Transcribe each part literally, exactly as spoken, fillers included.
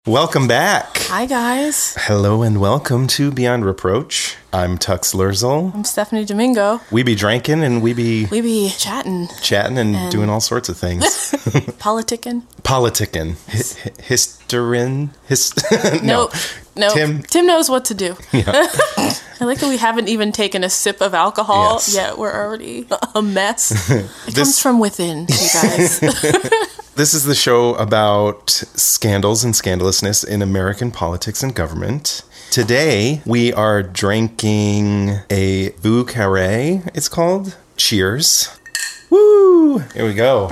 Welcome back. Hi, guys. Hello and welcome to Beyond Reproach. I'm Tux Lurzel. I'm Stephanie Domingo. We be drinking and we be... We be chatting. Chatting and, and... doing all sorts of things. Politicking. Politicking. Hi- Hysterin. His... no. No. Tim. Tim knows what to do. Yeah. I like that we haven't even taken a sip of alcohol yes. yet. We're already a mess. It this... comes from within, you guys. This is the show about scandals and scandalousness in American politics and government. Today, we are drinking a Vieux Carré, it's called. Cheers. Woo! Here we go.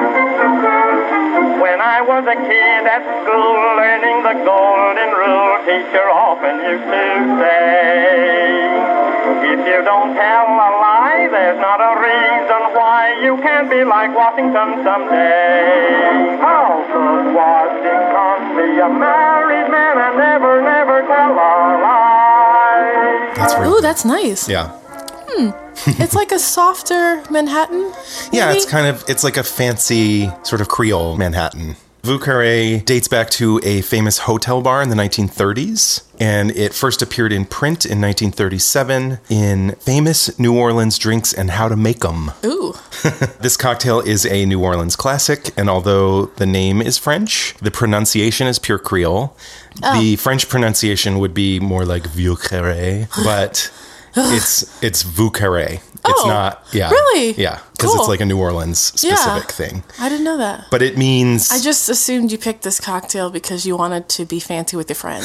When I was a kid at school learning the golden rule, teacher often used to say, if you don't tell a lie, there's not a reason why you can't be like Washington someday. How could Washington be a married man and never, never tell a lie? That's really Ooh, good. That's nice. Yeah. Hmm. It's like a softer Manhattan. Maybe? Yeah, it's kind of, it's like a fancy sort of Creole Manhattan. Vieux Carré dates back to a famous hotel bar in the nineteen thirties, and it first appeared in print in nineteen thirty-seven in Famous New Orleans Drinks and How to Make 'Em. Ooh. This cocktail is a New Orleans classic, and although the name is French, the pronunciation is pure Creole. Oh. The French pronunciation would be more like Vieux Carré, but it's it's Vieux Carré. It's oh, not, yeah. Really? Yeah, because cool. It's like a New Orleans specific yeah, thing. I didn't know that. But it means... I just assumed you picked this cocktail because you wanted to be fancy with your French.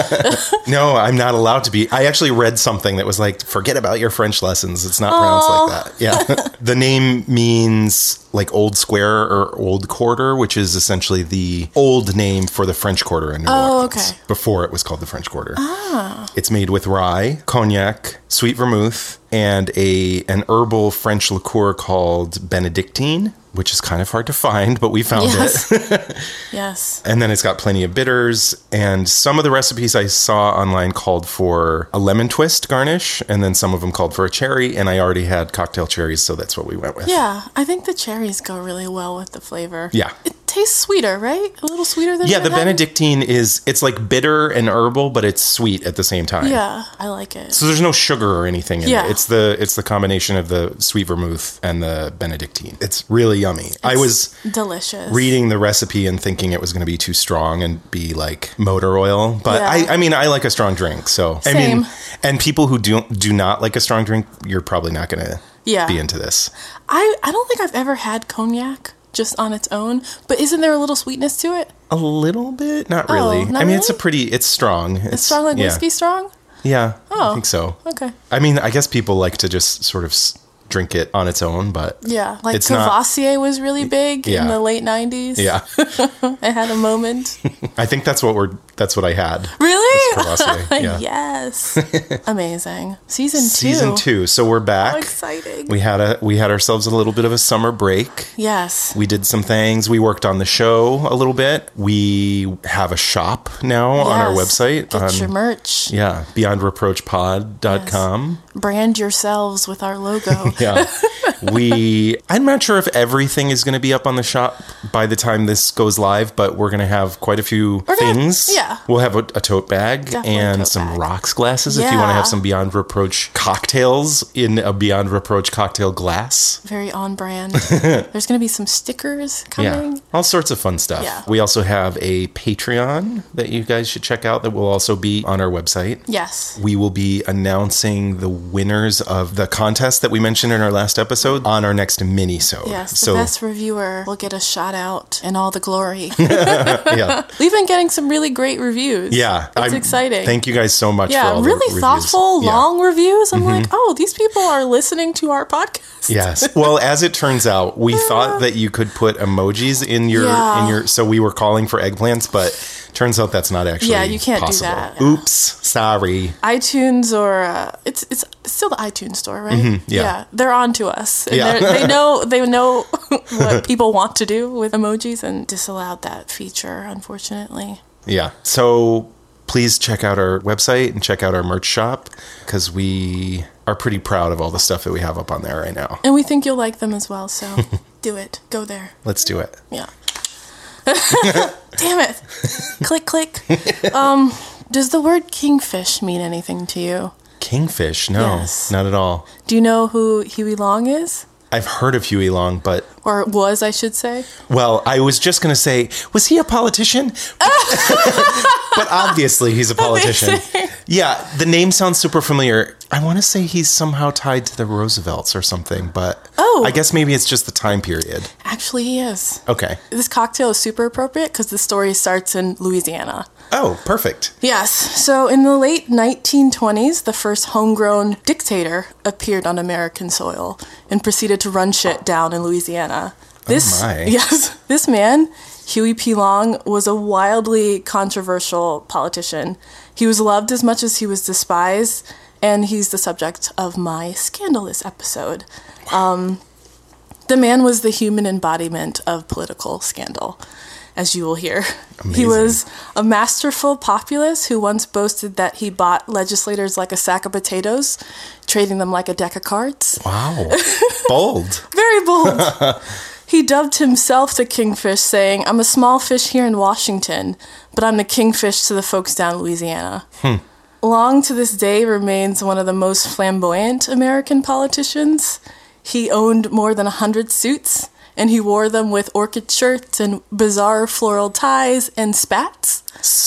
No, I'm not allowed to be. I actually read something that was like, forget about your French lessons. It's not Aww. pronounced like that. Yeah. The name means like old square or old quarter, which is essentially the old name for the French Quarter in New oh, Orleans. Okay. Before it was called the French Quarter. Ah. It's made with rye, cognac, sweet vermouth, and a an herbal French liqueur called Benedictine, which is kind of hard to find, but we found yes. it. Yes. And then it's got plenty of bitters, and some of the recipes I saw online called for a lemon twist garnish, and then some of them called for a cherry, and I already had cocktail cherries, so that's what we went with. Yeah, I think the cherries go really well with the flavor. Yeah. It tastes sweeter, right? A little sweeter than Yeah, the Manhattan? Benedictine is, it's like bitter and herbal, but it's sweet at the same time. Yeah, I like it. So there's no sugar or anything in yeah. it. It's the it's the combination of the sweet vermouth and the Benedictine. It's really yummy. It's I was delicious. reading the recipe and thinking it was going to be too strong and be like motor oil. But yeah. I, I mean, I like a strong drink. So, Same. I mean, and people who do, do not like a strong drink, you're probably not going to yeah. be into this. I, I don't think I've ever had cognac just on its own, but isn't there a little sweetness to it? A little bit? Not really. Oh, not I mean, really? it's a pretty, it's strong. It's, It's strong like yeah. whiskey strong? Yeah, oh, I think so. Okay. I mean, I guess people like to just sort of s- drink it on its own, but yeah, like it's Cavassier not, was really big yeah. in the late nineties. Yeah. I had a moment. I think that's what we're that's what I had. Really? Cavassier. Yeah. Yes. Amazing. Season two. Season two. So we're back. How exciting. We had a we had ourselves a little bit of a summer break. Yes. We did some things. We worked on the show a little bit. We have a shop now yes. on our website. Get on, your merch. Yeah. beyond reproach pod dot com. Yes. Brand yourselves with our logo. Yeah. We, I'm not sure if everything is going to be up on the shop by the time this goes live, but we're going to have quite a few we're things. Gonna, yeah. We'll have a, a tote bag Definitely and tote some bag. rocks glasses yeah. if you want to have some Beyond Reproach cocktails in a Beyond Reproach cocktail glass. Very on brand. There's going to be some stickers coming. Yeah. All sorts of fun stuff. Yeah. We also have a Patreon that you guys should check out that will also be on our website. Yes. We will be announcing the winners of the contest that we mentioned in our last episode on our next mini-sode. Yes, the so, best reviewer will get a shout out and all the glory. Yeah. We've been getting some really great reviews. Yeah. It's I'm, exciting. Thank you guys so much yeah, for all really the thoughtful, reviews. long yeah. reviews. I'm mm-hmm. like, oh, these people are listening to our podcast. Yes. Well, as it turns out, we thought that you could put emojis in your yeah. in your so we were calling for eggplants, but turns out that's not actually yeah, you can't possible. do that. Oops, sorry. iTunes or uh, it's it's still the iTunes store, right? Mm-hmm, yeah. yeah, they're on to us. And yeah. they know they know what people want to do with emojis, and disallowed that feature, unfortunately. Yeah. So please check out our website and check out our merch shop because we are pretty proud of all the stuff that we have up on there right now. And we think you'll like them as well. So do it. Go there. Let's do it. Yeah. Damn it. Click, click. Um, does the word kingfish mean anything to you? Kingfish? No, Yes. not at all. Do you know who Huey Long is? I've heard of Huey Long, but... Or was, I should say. Well, I was just going to say, was he a politician? But obviously he's a politician. Amazing. Yeah, the name sounds super familiar. I want to say he's somehow tied to the Roosevelts or something, but Oh. I guess maybe it's just the time period. Actually, he is. Okay. This cocktail is super appropriate because the story starts in Louisiana. Oh, perfect. Yes. So in the late nineteen twenties, the first homegrown dictator appeared on American soil and proceeded to run shit down in Louisiana. This, Oh my. Yes. This man, Huey P. Long, was a wildly controversial politician. He was loved as much as he was despised, and he's the subject of my Scandalous episode. Um, the man was the human embodiment of political scandal, as you will hear. Amazing. He was a masterful populist who once boasted that he bought legislators like a sack of potatoes, trading them like a deck of cards. Wow. Bold. Very bold. He dubbed himself the Kingfish, saying, "I'm a small fish here in Washington, but I'm the kingfish to the folks down in Louisiana." Hmm. Long to this day remains one of the most flamboyant American politicians. He owned more than one hundred suits, and he wore them with orchid shirts and bizarre floral ties and spats.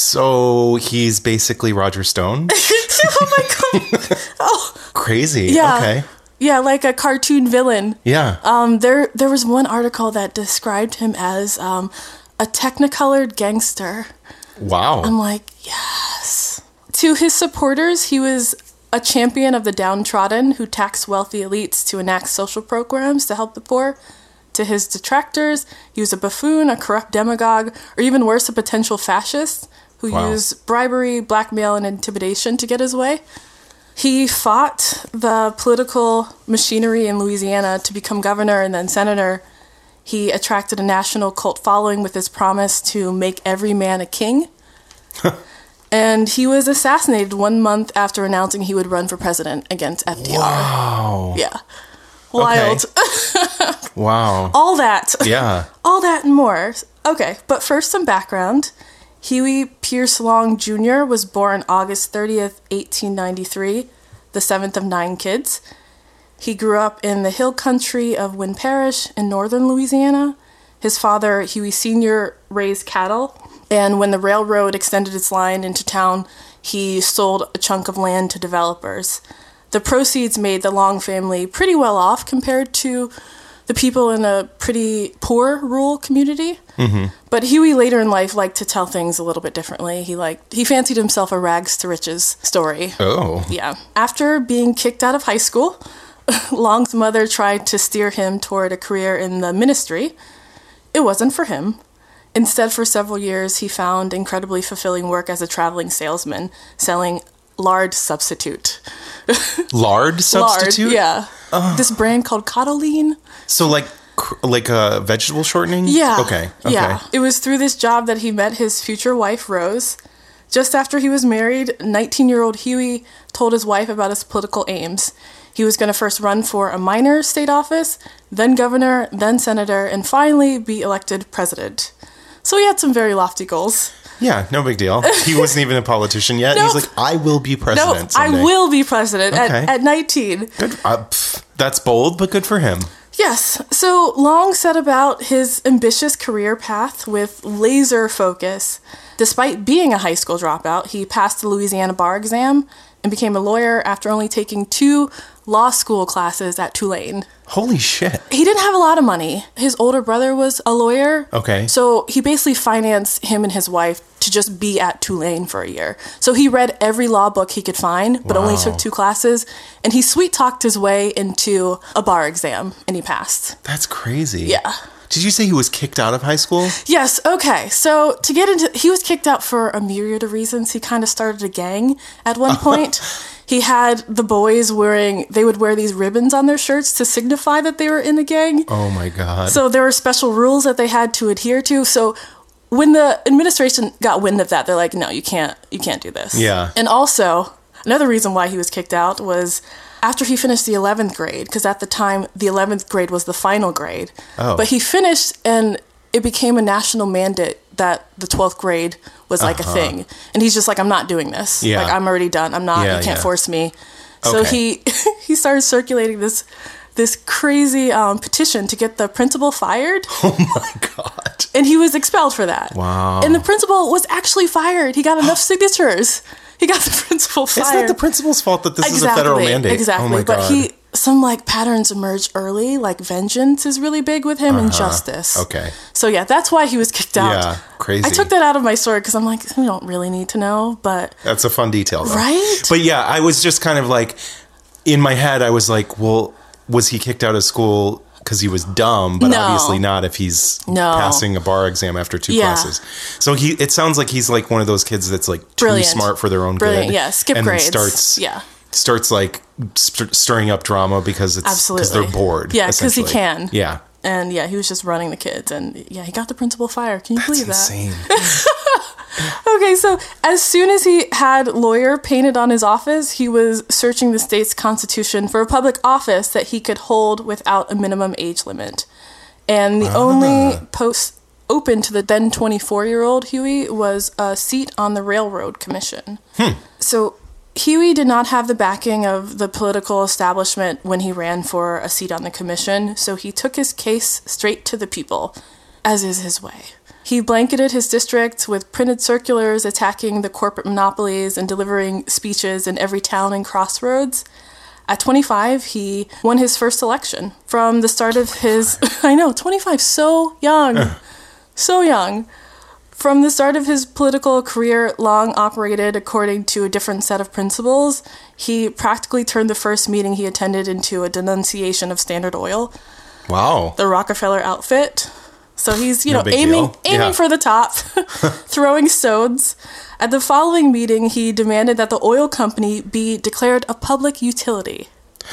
So he's basically Roger Stone? Oh my god. Oh, Crazy. yeah. Okay. Yeah, like a cartoon villain. Yeah. Um, there, there was one article that described him as um, a technicolored gangster. Wow. I'm like, yes. To his supporters, he was a champion of the downtrodden who taxed wealthy elites to enact social programs to help the poor. To his detractors, he was a buffoon, a corrupt demagogue, or even worse, a potential fascist who Wow. used bribery, blackmail, and intimidation to get his way. He fought the political machinery in Louisiana to become governor and then senator. He attracted a national cult following with his promise to make every man a king. And he was assassinated one month after announcing he would run for president against F D R. Wow. Yeah. Wild. Wow. All that. Yeah. All that and more. Okay, but first some background. Huey Pierce Long Junior was born August thirtieth, eighteen ninety-three, the seventh of nine kids. He grew up in the hill country of Wynn Parish in northern Louisiana. His father, Huey Senior, raised cattle, and when the railroad extended its line into town, he sold a chunk of land to developers. The proceeds made the Long family pretty well off compared to the people in a pretty poor rural community. Mm-hmm. But Huey later in life liked to tell things a little bit differently. He liked he fancied himself a rags to riches story. Oh. Yeah. After being kicked out of high school, Long's mother tried to steer him toward a career in the ministry. It wasn't for him. Instead, for several years, he found incredibly fulfilling work as a traveling salesman, selling lard substitute. Lard substitute? Lard, yeah. This brand called Cottolene. So like cr- like a vegetable shortening? Yeah. Okay. Okay. Yeah. It was through this job that he met his future wife, Rose. Just after he was married, nineteen-year-old Huey told his wife about his political aims. He was going to first run for a minor state office, then governor, then senator, and finally be elected president. So he had some very lofty goals. Yeah, no big deal. He wasn't even a politician yet. Nope. He's like, I will be president No, someday. I will be president Okay. at, at nineteen. Good. Uh, pff, that's bold, but good for him. Yes. So Long set about his ambitious career path with laser focus. Despite being a high school dropout, he passed the Louisiana bar exam and became a lawyer after only taking two law school classes at Tulane. Holy shit. He didn't have a lot of money. His older brother was a lawyer. Okay. So he basically financed him and his wife to just be at Tulane for a year. So he read every law book he could find, but only Wow. took two classes. And he sweet talked his way into a bar exam, and he passed. That's crazy. Yeah. Did you say he was kicked out of high school? Yes, okay. So to get into, he was kicked out for a myriad of reasons. He kind of started a gang at one point. He had the boys wearing, they would wear these ribbons on their shirts to signify that they were in the gang. Oh my God. So there were special rules that they had to adhere to. So when the administration got wind of that, they're like, no, you can't, you can't do this. Yeah. And also, another reason why he was kicked out was after he finished the eleventh grade, because at the time, the eleventh grade was the final grade. Oh. But he finished, and it became a national mandate that the twelfth grade was like uh-huh. a thing. And he's just like, I'm not doing this. Yeah. Like, I'm already done. I'm not. Yeah, you can't yeah. force me. So Okay. he he started circulating this this crazy um, petition to get the principal fired. Oh my God. And he was expelled for that. Wow. And the principal was actually fired. He got enough signatures. He got the principal fired. It's not the principal's fault that this exactly, is a federal mandate. Exactly. Oh my but God. he some like patterns emerge early, like vengeance is really big with him uh-huh. and justice. Okay. So yeah, that's why he was kicked out. Yeah, crazy. I took that out of my story because I'm like, we don't really need to know, but that's a fun detail, though. Right? But yeah, I was just kind of like, in my head, I was like, well, was he kicked out of school because he was dumb? But no. obviously not if he's no. passing a bar exam after two yeah. classes. So he, it sounds like he's like one of those kids that's like too Brilliant. smart for their own Brilliant. good. Yeah, skip and grades. Then starts, yeah. starts like st- stirring up drama because it's because they're bored. Yeah, because he essentially. can. Yeah. And yeah, he was just running the kids, and yeah, he got the principal fired. Can you That's believe insane. that? Okay, so as soon as he had lawyer painted on his office, he was searching the state's constitution for a public office that he could hold without a minimum age limit. And the ah. only post open to the then twenty-four-year-old Huey was a seat on the Railroad Commission. Hmm. So Huey did not have the backing of the political establishment when he ran for a seat on the commission, so he took his case straight to the people, as is his way. He blanketed his district with printed circulars attacking the corporate monopolies and delivering speeches in every town and crossroads. At twenty-five, he won his first election. From the start of his... I know, twenty-five, so young. So young. From the start of his political career, Long operated according to a different set of principles. He practically turned the first meeting he attended into a denunciation of Standard Oil. Wow. The Rockefeller outfit. So he's, you no know, aiming deal. aiming yeah. for the top, throwing stones. At the following meeting, he demanded that the oil company be declared a public utility.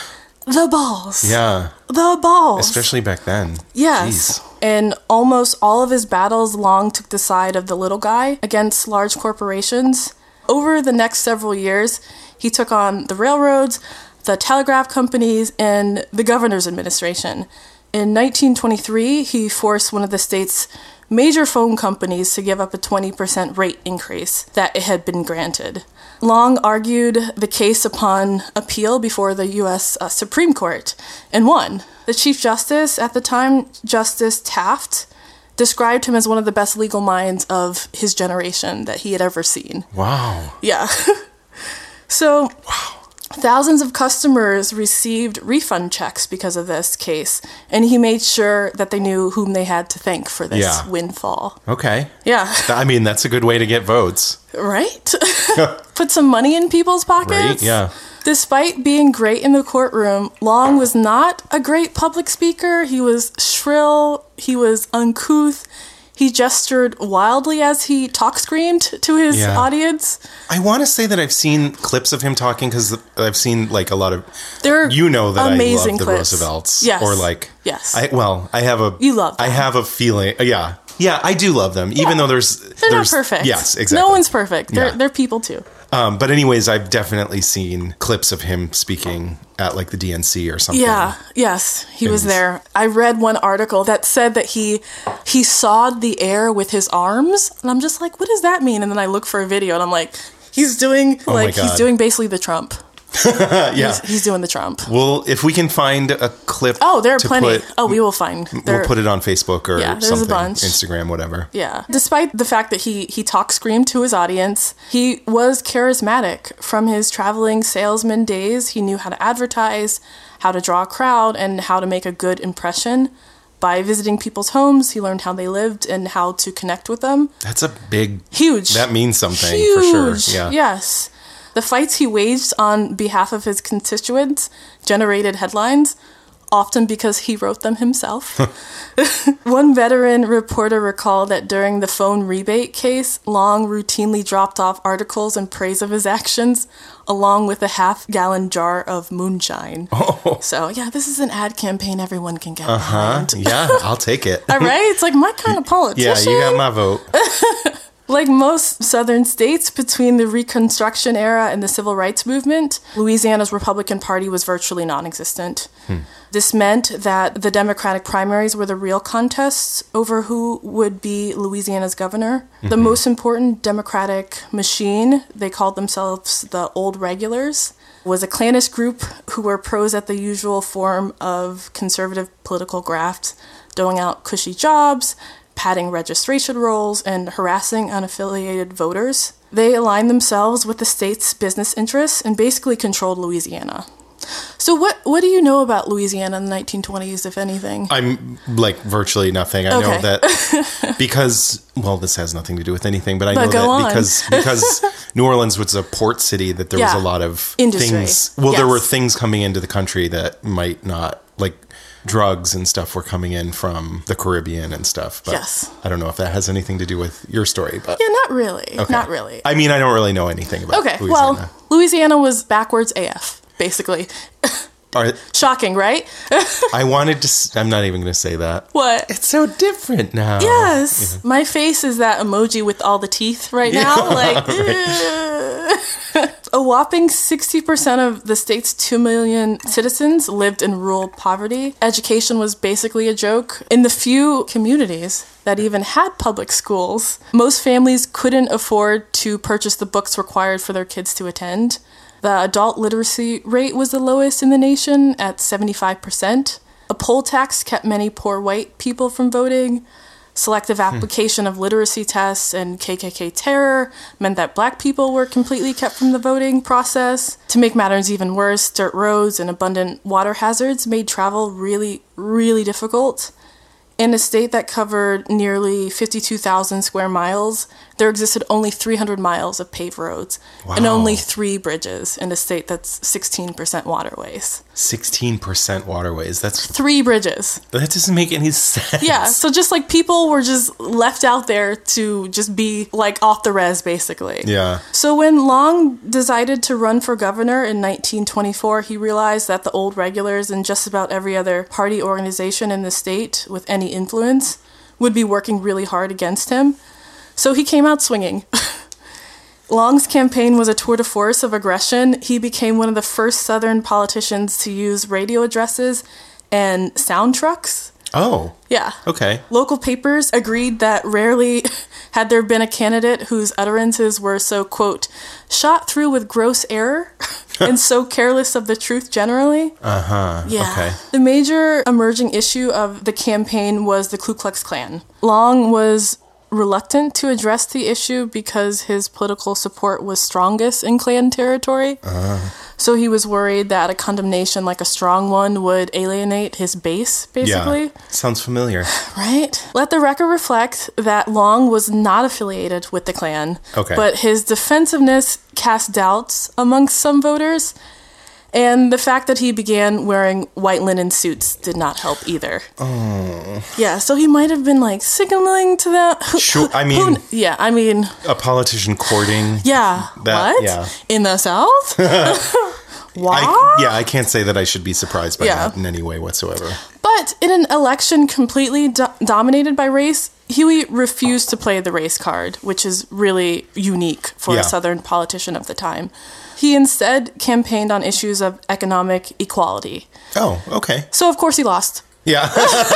The balls. Yeah. The balls. Especially back then. Yes. Jeez. In almost all of his battles, Long took the side of the little guy against large corporations. Over the next several years, he took on the railroads, the telegraph companies, and the governor's administration. In nineteen twenty-three, he forced one of the state's major phone companies to give up a twenty percent rate increase that it had been granted. Long argued the case upon appeal before the U S uh, Supreme Court and won. The Chief Justice at the time, Justice Taft, described him as one of the best legal minds of his generation that he had ever seen. Wow. Yeah. So... Wow. Thousands of customers received refund checks because of this case, and he made sure that they knew whom they had to thank for this yeah. windfall. Okay. Yeah. I mean, that's a good way to get votes. Right? Put some money in people's pockets. Right, yeah. Despite being great in the courtroom, Long was not a great public speaker. He was shrill, he was uncouth. He gestured wildly as he talk-screamed to his yeah. audience. I want to say that I've seen clips of him talking because I've seen like a lot of... They're you know that amazing I love the clips. Roosevelts. Yes. Or like... Yes. I, well, I have a... You love them. I have a feeling... Yeah. Yeah, I do love them. Yeah. Even though there's... They're there's, not perfect. Yes, exactly. No one's perfect. They're, Yeah. they're people too. Um, but anyways, I've definitely seen clips of him speaking at like the D N C or something. Yeah, yes, he was Things. there. I read one article that said that he he sawed the air with his arms, and I'm just like, what does that mean? And then I look for a video, and I'm like, he's doing Oh my like he's God. doing basically the Trump. yeah. He's, he's doing the Trump. Well, if we can find a clip. Oh, there are to plenty. Put, oh, we will find. There, we'll put it on Facebook or Yeah, there's a something. bunch. Instagram, whatever. Yeah. Despite the fact that he, he talk screamed to his audience, he was charismatic. From his traveling salesman days, he knew how to advertise, how to draw a crowd, and how to make a good impression. By visiting people's homes, he learned how they lived and how to connect with them. That's a big... Huge. That means something, Huge. for sure. Yeah. Yes. The fights he waged on behalf of his constituents generated headlines, often because he wrote them himself. One veteran reporter recalled that during the phone rebate case, Long routinely dropped off articles in praise of his actions, along with a half-gallon jar of moonshine. Oh. So, yeah, this is an ad campaign everyone can get Uh-huh. behind. Yeah, I'll take it. All right? It's like my kind of politician. Yeah, you got my vote. Like most southern states, between the Reconstruction era and the Civil Rights Movement, Louisiana's Republican Party was virtually non-existent. Hmm. This meant that the Democratic primaries were the real contests over who would be Louisiana's governor. Mm-hmm. The most important Democratic machine, they called themselves the Old Regulars, was a clannish group who were pros at the usual form of conservative political graft, doling out cushy jobs, padding registration rolls, and harassing unaffiliated voters. They aligned themselves with the state's business interests and basically controlled Louisiana. So what what do you know about Louisiana in the nineteen twenties, if anything? I'm, like, virtually nothing. I okay. know that because, well, this has nothing to do with anything, but I but know go that on. because because New Orleans was a port city, that there yeah. was a lot of Industry. things. Well, yes. there were things coming into the country that might not, like, drugs and stuff were coming in from the Caribbean and stuff. But yes. I don't know if that has anything to do with your story, but Yeah, not really. okay. Not really. I mean, I don't really know anything about Okay, Louisiana. well, Louisiana was backwards A F, basically. Are, Shocking, right? I wanted to... s- I'm not even going to say that. What? It's so different now. Yes. Yeah. My face is that emoji with all the teeth right now. Yeah. Like, a whopping sixty percent of the state's two million citizens lived in rural poverty. Education was basically a joke. In the few communities that even had public schools, most families couldn't afford to purchase the books required for their kids to attend. The adult literacy rate was the lowest in the nation at seventy-five percent. A poll tax kept many poor white people from voting. Selective application hmm. of literacy tests and K K K terror meant that black people were completely kept from the voting process. To make matters even worse, dirt roads and abundant water hazards made travel really, really difficult. In a state that covered nearly fifty-two thousand square miles, there existed only three hundred miles of paved roads wow. and only three bridges in a state that's sixteen percent waterways. sixteen percent waterways. That's three bridges. That doesn't make any sense. Yeah, so just like people were just left out there to just be like off the res, basically. Yeah. So when Long decided to run for governor in nineteen twenty-four, he realized that the Old Regulars and just about every other party organization in the state with any influence would be working really hard against him. So he came out swinging. Long's campaign was a tour de force of aggression. He became one of the first Southern politicians to use radio addresses and sound trucks. Oh. Yeah. Okay. Local papers agreed that rarely had there been a candidate whose utterances were so, quote, shot through with gross error and so careless of the truth generally. Uh-huh. Yeah. Okay. The major emerging issue of the campaign was the Ku Klux Klan. Long was reluctant to address the issue because his political support was strongest in Klan territory. Uh. So he was worried that a condemnation like a strong one would alienate his base, basically. Yeah, sounds familiar. Right? Let the record reflect that Long was not affiliated with the Klan. Okay. But his defensiveness cast doubts amongst some voters. And the fact that he began wearing white linen suits did not help either. Oh. Yeah, so he might have been like signaling to them. Sure, I mean. Who, yeah, I mean. A politician courting. Yeah. That, what? Yeah. In the South? Why? I, yeah, I can't say that I should be surprised by yeah. that in any way whatsoever. But in an election completely do- dominated by race, Huey refused to play the race card, which is really unique for yeah. a Southern politician of the time. He instead campaigned on issues of economic equality. Oh, okay. So, of course, he lost. Yeah.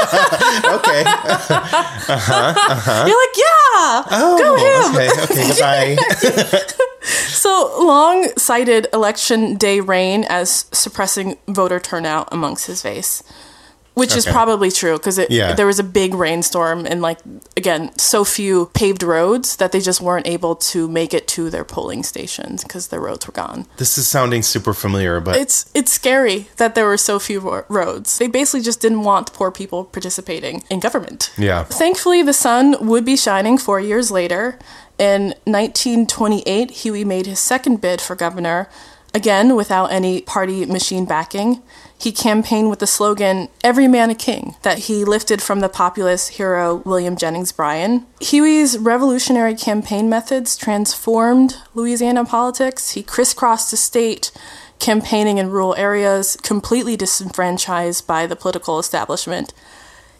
Okay. Uh-huh, uh-huh. You're like, yeah, oh, go him. Okay, okay, goodbye. So, Long cited election day rain as suppressing voter turnout amongst his base. Which okay. is probably true, because yeah. there was a big rainstorm and, like, again, so few paved roads that they just weren't able to make it to their polling stations because their roads were gone. This is sounding super familiar, but... It's it's scary that there were so few ro- roads. They basically just didn't want poor people participating in government. Yeah. Thankfully, the sun would be shining four years later. In nineteen twenty-eight, Huey made his second bid for governor, again without any party machine backing. He campaigned with the slogan, "Every man a king," that he lifted from the populist hero William Jennings Bryan. Huey's revolutionary campaign methods transformed Louisiana politics. He crisscrossed the state, campaigning in rural areas, completely disenfranchised by the political establishment.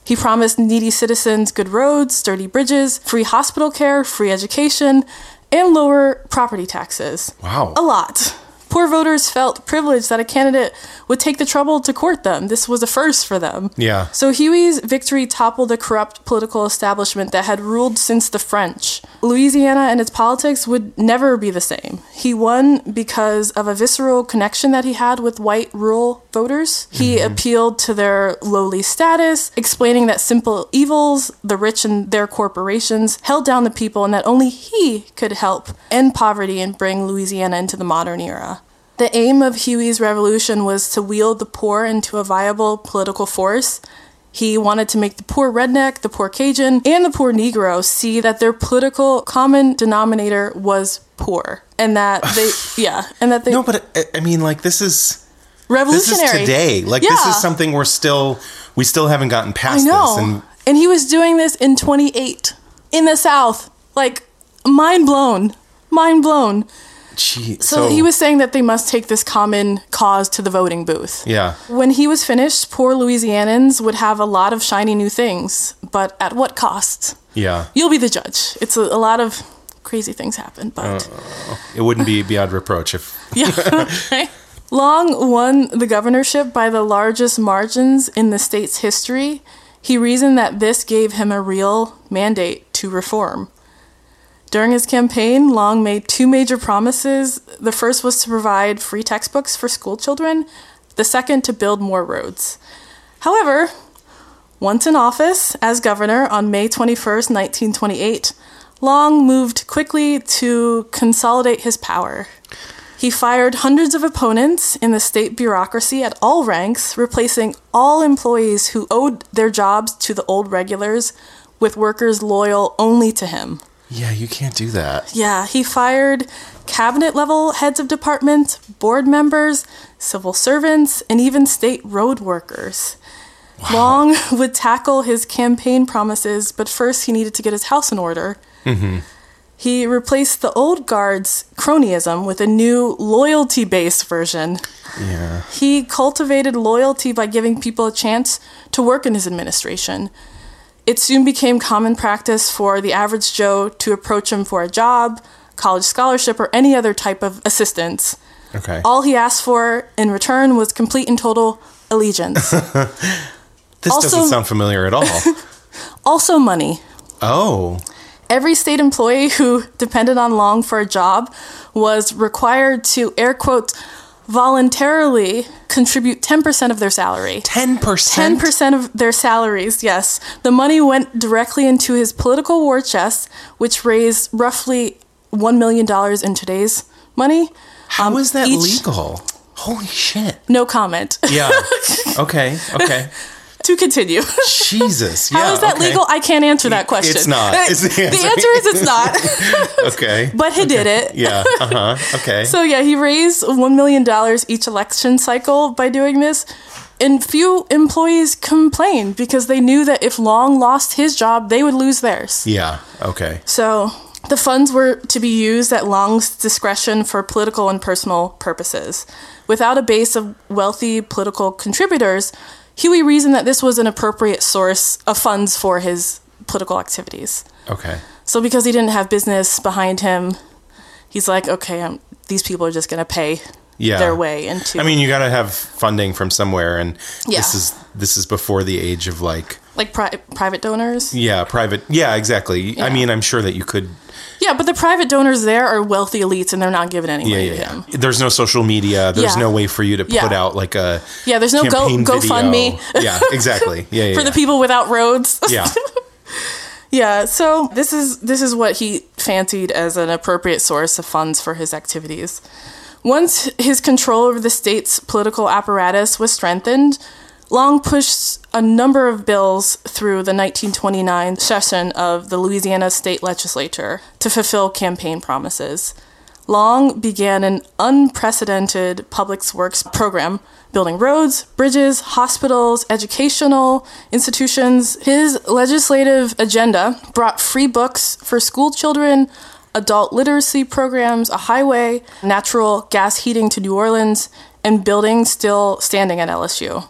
He promised needy citizens good roads, sturdy bridges, free hospital care, free education, and lower property taxes. Wow. A lot. Poor voters felt privileged that a candidate would take the trouble to court them. This was a first for them. Yeah. So Huey's victory toppled a corrupt political establishment that had ruled since the French. Louisiana and its politics would never be the same. He won because of a visceral connection that he had with white rural voters. He mm-hmm. appealed to their lowly status, explaining that simple evils, the rich and their corporations, held down the people and that only he could help end poverty and bring Louisiana into the modern era. The aim of Huey's revolution was to wield the poor into a viable political force. He wanted to make the poor redneck, the poor Cajun, and the poor Negro see that their political common denominator was poor. And that they, yeah, and that they... No, but I mean, like, this is... Revolutionary. This is today. Like, yeah. this is something we're still... We still haven't gotten past I know. this. And, and he was doing this in twenty-eight in the South. Like, mind blown. Mind blown. Gee, so, so he was saying that they must take this common cause to the voting booth. Yeah. When he was finished, poor Louisianans would have a lot of shiny new things, but at what cost? Yeah. You'll be the judge. It's a, a lot of crazy things happen, but... Uh, it wouldn't be beyond reproach if... yeah, right? Long won the governorship by the largest margins in the state's history. He reasoned that this gave him a real mandate to reform. During his campaign, Long made two major promises. The first was to provide free textbooks for school children, the second to build more roads. However, once in office as governor on May twenty-first, nineteen twenty-eight, Long moved quickly to consolidate his power. He fired hundreds of opponents in the state bureaucracy at all ranks, replacing all employees who owed their jobs to the old regulars with workers loyal only to him. Yeah, you can't do that. Yeah, he fired cabinet-level heads of department, board members, civil servants, and even state road workers. Wow. Long would tackle his campaign promises, but first he needed to get his house in order. Mm-hmm. He replaced the old guard's cronyism with a new loyalty-based version. Yeah. He cultivated loyalty by giving people a chance to work in his administration. It soon became common practice for the average Joe to approach him for a job, college scholarship, or any other type of assistance. Okay. All he asked for in return was complete and total allegiance. This also, doesn't sound familiar at all. Also money. Oh. Every state employee who depended on Long for a job was required to, air quote, voluntarily contribute ten percent of their salary. ten percent? ten percent of their salaries, yes. The money went directly into his political war chest, which raised roughly one million dollars in today's money. How um, is that each... legal? Holy shit. No comment. Yeah. Okay, okay. To continue. Jesus. Yeah, How is that okay. legal? I can't answer that question. It's not. It's the, answer. the answer is it's not. Okay. But he did it. Yeah. Uh-huh. Okay. So yeah, he raised one million dollars each election cycle by doing this. And few employees complained because they knew that if Long lost his job, they would lose theirs. Yeah. Okay. So the funds were to be used at Long's discretion for political and personal purposes. Without a base of wealthy political contributors, Huey reasoned that this was an appropriate source of funds for his political activities. Okay. So because he didn't have business behind him, he's like, okay, um, these people are just going to pay yeah. their way into... I mean, you got to have funding from somewhere, and yeah. this is this is before the age of, like... Like pri- private donors? Yeah, private... Yeah, exactly. Yeah. I mean, I'm sure that you could... Yeah, but the private donors there are wealthy elites, and they're not giving any money yeah, yeah, to him. Yeah. There's no social media. There's yeah. no way for you to put yeah. out, like, a Yeah, there's no Go GoFundMe. Yeah, exactly. Yeah, yeah, For yeah. the people without roads. Yeah. Yeah, so this is this is what he fancied as an appropriate source of funds for his activities. Once his control over the state's political apparatus was strengthened, Long pushed a number of bills through the nineteen twenty-nine session of the Louisiana State Legislature to fulfill campaign promises. Long began an unprecedented public works program, building roads, bridges, hospitals, educational institutions. His legislative agenda brought free books for school children, adult literacy programs, a highway, natural gas heating to New Orleans, and buildings still standing at L S U.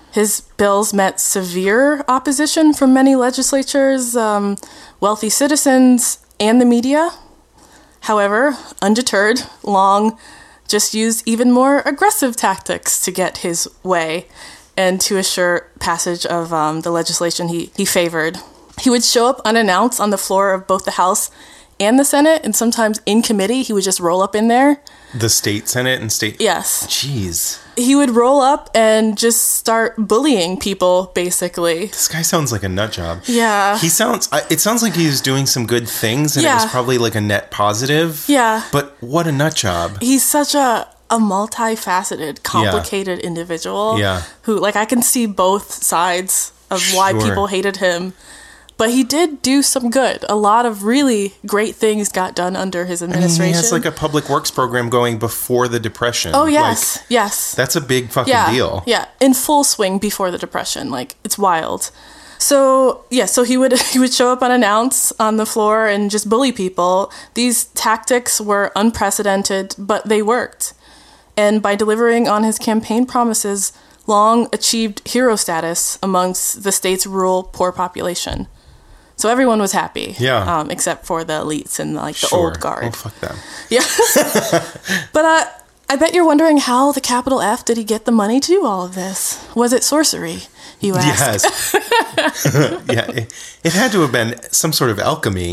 His bills met severe opposition from many legislatures, um, wealthy citizens, and the media. However, undeterred, Long just used even more aggressive tactics to get his way and to assure passage of um, the legislation he, he favored. He would show up unannounced on the floor of both the House and the Senate, and sometimes in committee, he would just roll up in there. The state Senate and state... Yes. Jeez. He would roll up and just start bullying people, basically. This guy sounds like a nut job. Yeah. He sounds... It sounds like he was doing some good things, and yeah. it was probably like a net positive. Yeah. But what a nut job. He's such a... a multifaceted, complicated yeah. individual yeah. who, like, I can see both sides of sure. why people hated him. But he did do some good. A lot of really great things got done under his administration. I mean, he has, like, a public works program going before the Depression. Oh, yes. Like, yes. That's a big fucking yeah. deal. Yeah. In full swing before the Depression. Like, it's wild. So, yeah, so he would he would show up unannounced on the floor and just bully people. These tactics were unprecedented, but they worked. And by delivering on his campaign promises, Long achieved hero status amongst the state's rural poor population. So everyone was happy. Yeah. Um, except for the elites and like the sure. old guard. Oh, fuck them. Yeah. But uh, I bet you're wondering how the capital F did he get the money to do all of this? Was it sorcery, you ask? Yes. yeah. It, it had to have been some sort of alchemy,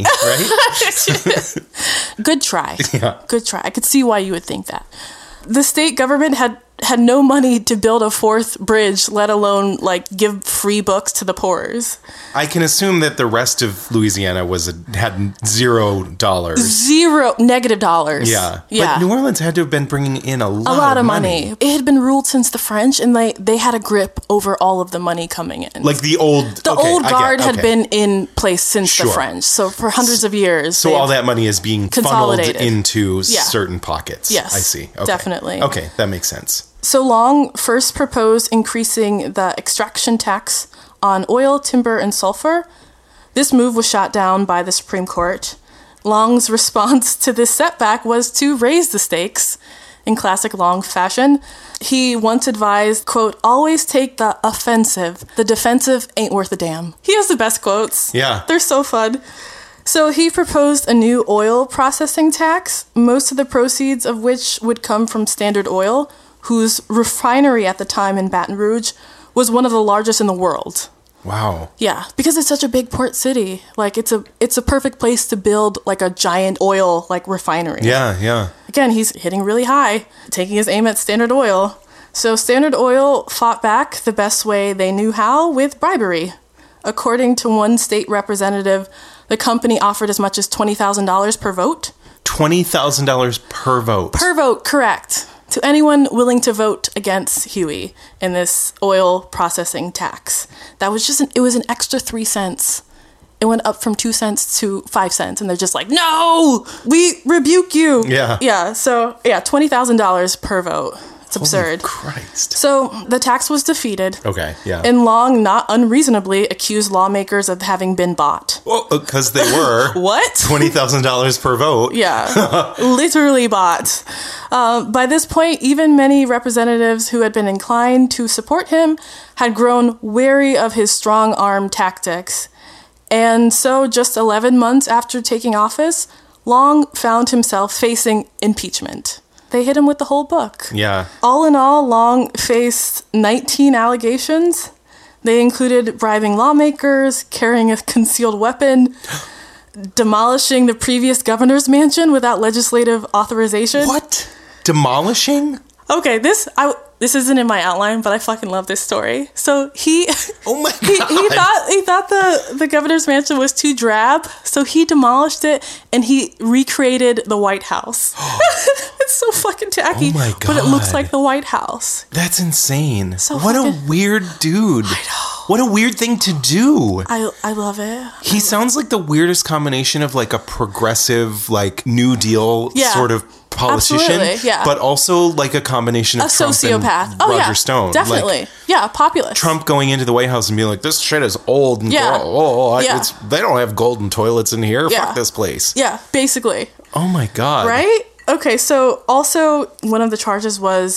right? Good try. Yeah. Good try. I could see why you would think that. The state government had had no money to build a fourth bridge, let alone like give free books to the poors. I can assume that the rest of Louisiana was a, had zero dollars. Zero negative dollars. Yeah. Yeah. But New Orleans had to have been bringing in a lot, a lot of, of money. money. It had been ruled since the French, and they, they had a grip over all of the money coming in. Like the old... The okay, old guard get, okay. had been in place since Sure. the French. So for hundreds of years. So all that money is being funneled into yeah. certain pockets. Yes. I see. Okay. Definitely. Okay, that makes sense. So Long first proposed increasing the extraction tax on oil, timber, and sulfur. This move was shot down by the Supreme Court. Long's response to this setback was to raise the stakes in classic Long fashion. He once advised, quote, always take the offensive. The defensive ain't worth a damn. He has the best quotes. Yeah. They're so fun. So he proposed a new oil processing tax, most of the proceeds of which would come from Standard Oil, whose refinery at the time in Baton Rouge was one of the largest in the world. Wow. Yeah, because it's such a big port city. Like it's a it's a perfect place to build like a giant oil like refinery. Yeah, yeah. Again, he's hitting really high, taking his aim at Standard Oil. So Standard Oil fought back the best way they knew how, with bribery. According to one state representative, the company offered as much as twenty thousand dollars per vote. twenty thousand dollars per vote. Per vote, correct. To anyone willing to vote against Huey in this oil processing tax. That was just, an, it was an extra three cents. It went up from two cents to five cents. And they're just like, no, we rebuke you. Yeah. Yeah. So, yeah, twenty thousand dollars per vote. It's absurd. Holy Christ. So the tax was defeated. Okay, yeah. And Long, not unreasonably, accused lawmakers of having been bought. Well, because they were. What? twenty thousand dollars per vote. Yeah, literally bought. Uh, by this point, even many representatives who had been inclined to support him had grown wary of his strong-arm tactics. And so just eleven months after taking office, Long found himself facing impeachment. They hit him with the whole book. Yeah. All in all, Long faced nineteen allegations. They included bribing lawmakers, carrying a concealed weapon, demolishing the previous governor's mansion without legislative authorization. What? Demolishing? Okay, this I this isn't in my outline, but I fucking love this story. So he Oh my he, god. he thought he thought the, the governor's mansion was too drab, so he demolished it and he recreated the White House. It's so fucking tacky. Oh my But it looks God. like the White House. That's insane. So what a fucking- weird dude. I know. What a weird thing to do. I I love it. He sounds like the weirdest combination of like a progressive, like New Deal Yeah. sort of politician, Absolutely, yeah. but also like a combination of A Trump sociopath. and Oh Roger yeah, Stone. definitely. Like, Yeah, a populist. Trump going into the White House and being like, "This shit is old and Yeah. gross. Oh, I- Yeah. it's, they don't have golden toilets in here. Yeah. Fuck this place." Yeah, basically. Oh my god. Right? Okay, so also one of the charges was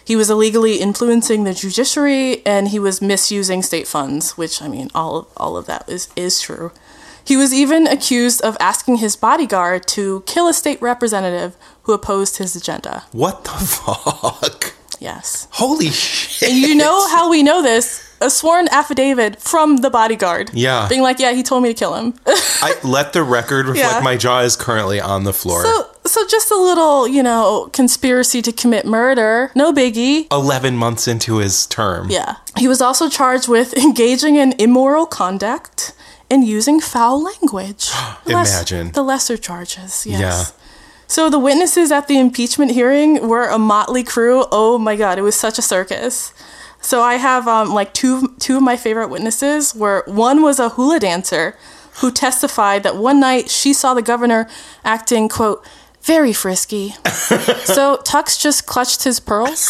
He was illegally influencing the judiciary, and he was misusing state funds, which, I mean, all, all of that is, is true. He was even accused of asking his bodyguard to kill a state representative who opposed his agenda. What the fuck? Yes. Holy shit. And you know how we know this? A sworn affidavit from the bodyguard. Yeah. Being like, yeah, he told me to kill him. I let the record reflect Yeah. my jaw is currently on the floor. So, so just a little, you know, conspiracy to commit murder. No biggie. eleven months into his term. Yeah. He was also charged with engaging in immoral conduct and using foul language. Less- Imagine. The lesser charges, yes. Yeah. So the witnesses at the impeachment hearing were a motley crew. Oh my God, it was such a circus. So I have um, like two two of my favorite witnesses, where one was a hula dancer who testified that one night she saw the governor acting, quote, very frisky. So Tux just clutched his pearls.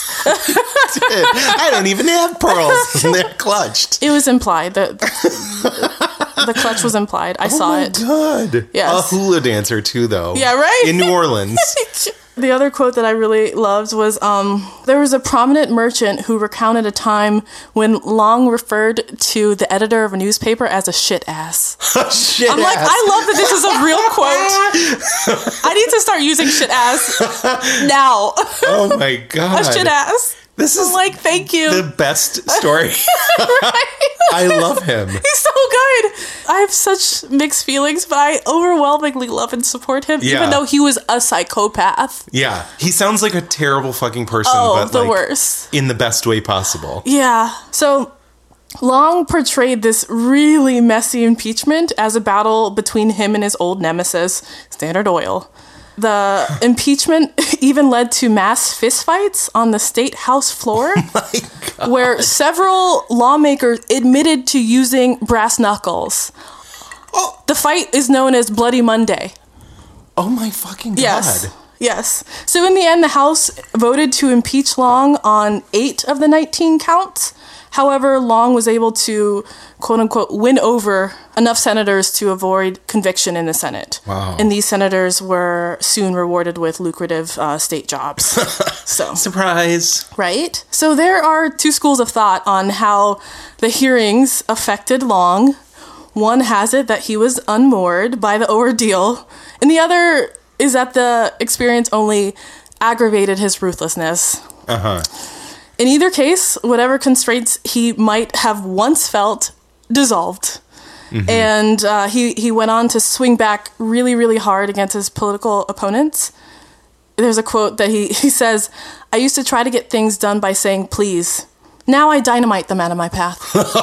I don't even have pearls. They're clutched. It was implied. that The clutch was implied. I saw Oh my it. God. Yes. A hula dancer too, though. Yeah, right? In New Orleans. The other quote that I really loved was, um, there was a prominent merchant who recounted a time when Long referred to the editor of a newspaper as a shit ass. Shit I'm like, ass. I love that this is a real quote. I need to start using shit ass now. Oh my God. A shit ass. This is I'm like, thank you. the best story. I love him. He's so good. I have such mixed feelings, but I overwhelmingly love and support him, Yeah. even though he was a psychopath. Yeah. He sounds like a terrible fucking person, Oh, but the like worst. in the best way possible. Yeah. So Long portrayed this really messy impeachment as a battle between him and his old nemesis, Standard Oil. The impeachment even led to mass fistfights on the state house floor, where several lawmakers admitted to using brass knuckles. Oh. The fight is known as Bloody Monday. Oh my fucking God. Yes. Yes. So in the end, the House voted to impeach Long on eight of the nineteen counts. However, Long was able to, quote unquote, win over enough senators to avoid conviction in the Senate. Wow. And these senators were soon rewarded with lucrative uh, state jobs. So, Surprise. right? So there are two schools of thought on how the hearings affected Long. One has it that he was unmoored by the ordeal, and the other is that the experience only aggravated his ruthlessness. Uh-huh. In either case, whatever constraints he might have once felt dissolved. Mm-hmm. And uh, he, he went on to swing back really, really hard against his political opponents. There's a quote that he, he says, "I used to try to get things done by saying please. Now I dynamite them out of my path."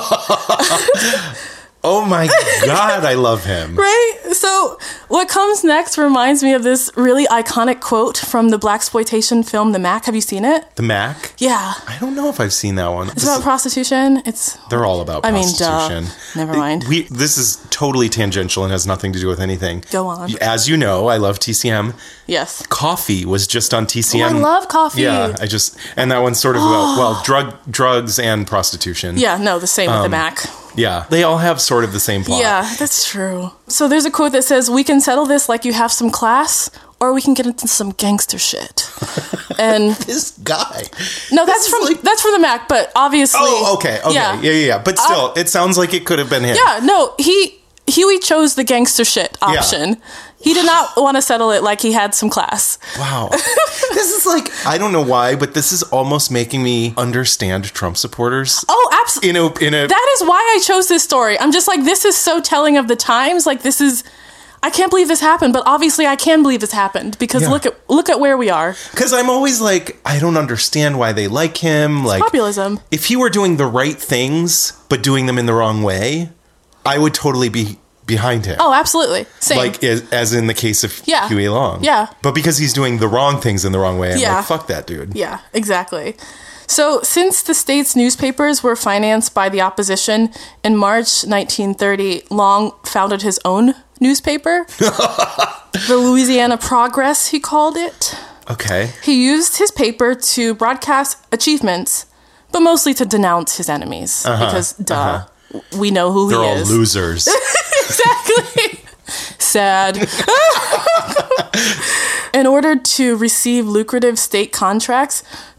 Oh my God, I love him. Right? So what comes next reminds me of this really iconic quote from the blaxploitation film The Mac. Have you seen it? The Mac? Yeah. I don't know if I've seen that one. It's about prostitution. It's They're all about I mean, prostitution. duh. Never mind. We, this is totally tangential and has nothing to do with anything. Go on. As you know, I love T C M. Yes. Coffee was just on T C Oh, M. I love Coffee. Yeah, I just, and that one's sort of about, well, drug, drugs and prostitution. Yeah, no, the same with the Mac. Yeah, they all have sort of the same plot. Yeah, that's true. So there's a quote that says, "We can settle this like you have some class, or we can get into some gangster shit." And This guy. no, that's is from like- that's from the Mac, but obviously. Oh, okay, okay. Yeah, yeah, yeah. But still, it sounds like it could have been him. Yeah, no, he Huey chose the gangster shit option. Yeah. He did not want to settle it like he had some class. Wow. This is like, I don't know why, but this is almost making me understand Trump supporters. Oh, absolutely. In a, in a, That is why I chose this story. I'm just like, this is so telling of the times. Like, this is, I can't believe this happened, but obviously I can believe this happened because Yeah. look at look at where we are. because I'm always like, I don't understand why they like him. Like, Populism. if he were doing the right things, but doing them in the wrong way, I would totally be behind him. Oh, absolutely. Same. Like, as, as in the case of Yeah. Huey Long. Yeah. But because he's doing the wrong things in the wrong way, I'm Yeah. like, fuck that dude. Yeah, exactly. So, since the state's newspapers were financed by the opposition, in March nineteen thirty, Long founded his own newspaper, the Louisiana Progress, he called it. Okay. He used his paper to broadcast achievements, but mostly to denounce his enemies, because, duh, we know who They're he all is. losers. Exactly. Sad. In order to receive lucrative state contracts,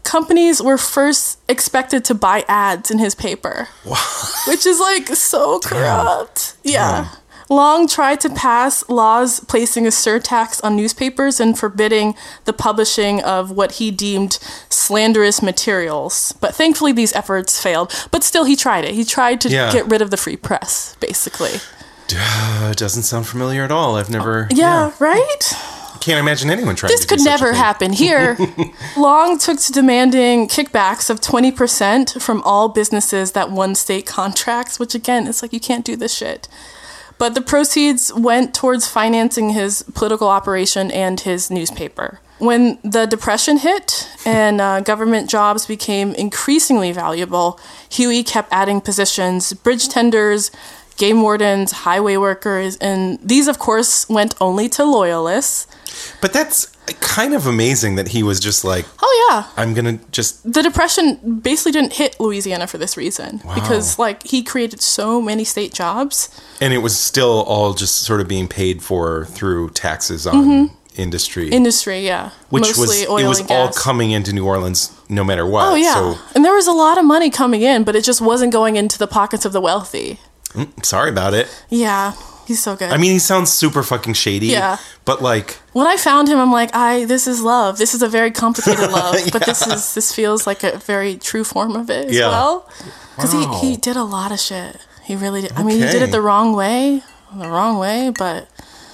companies were first expected to buy ads in his paper. Wow. Which is like so corrupt. Damn. Yeah. Damn. Long tried to pass laws placing a surtax on newspapers and forbidding the publishing of what he deemed slanderous materials. But thankfully these efforts failed. But still, he tried it. He tried to yeah. get rid of the free press, basically. Uh, doesn't sound familiar at all. I've never... Yeah, yeah. right? Can't imagine anyone trying this to do could never such a happen here. Long took to demanding kickbacks of twenty percent from all businesses that won state contracts, which again, it's like, you can't do this shit. But the proceeds went towards financing his political operation and his newspaper. When the Depression hit and uh, government jobs became increasingly valuable, Huey kept adding positions, bridge tenders, game wardens, highway workers, and these, of course, went only to loyalists. But that's kind of amazing that he was just like, oh, yeah. I'm going to just... The Depression basically didn't hit Louisiana for this reason. Wow. Because, like, he created so many state jobs. And it was still all just sort of being paid for through taxes on mm-hmm. industry. Industry, yeah. Which Mostly was, oil it was and all gas. coming into New Orleans no matter what. Oh, yeah. So, and there was a lot of money coming in, but it just wasn't going into the pockets of the wealthy. Mm, sorry about it. Yeah. He's so good. I mean, he sounds super fucking shady. Yeah. But like, when I found him, I'm like, I this is love. This is a very complicated love, yeah. but this is this feels like a very true form of it as yeah. well. Because wow. he, he did a lot of shit. He really did. Okay. I mean, he did it the wrong way, the wrong way. But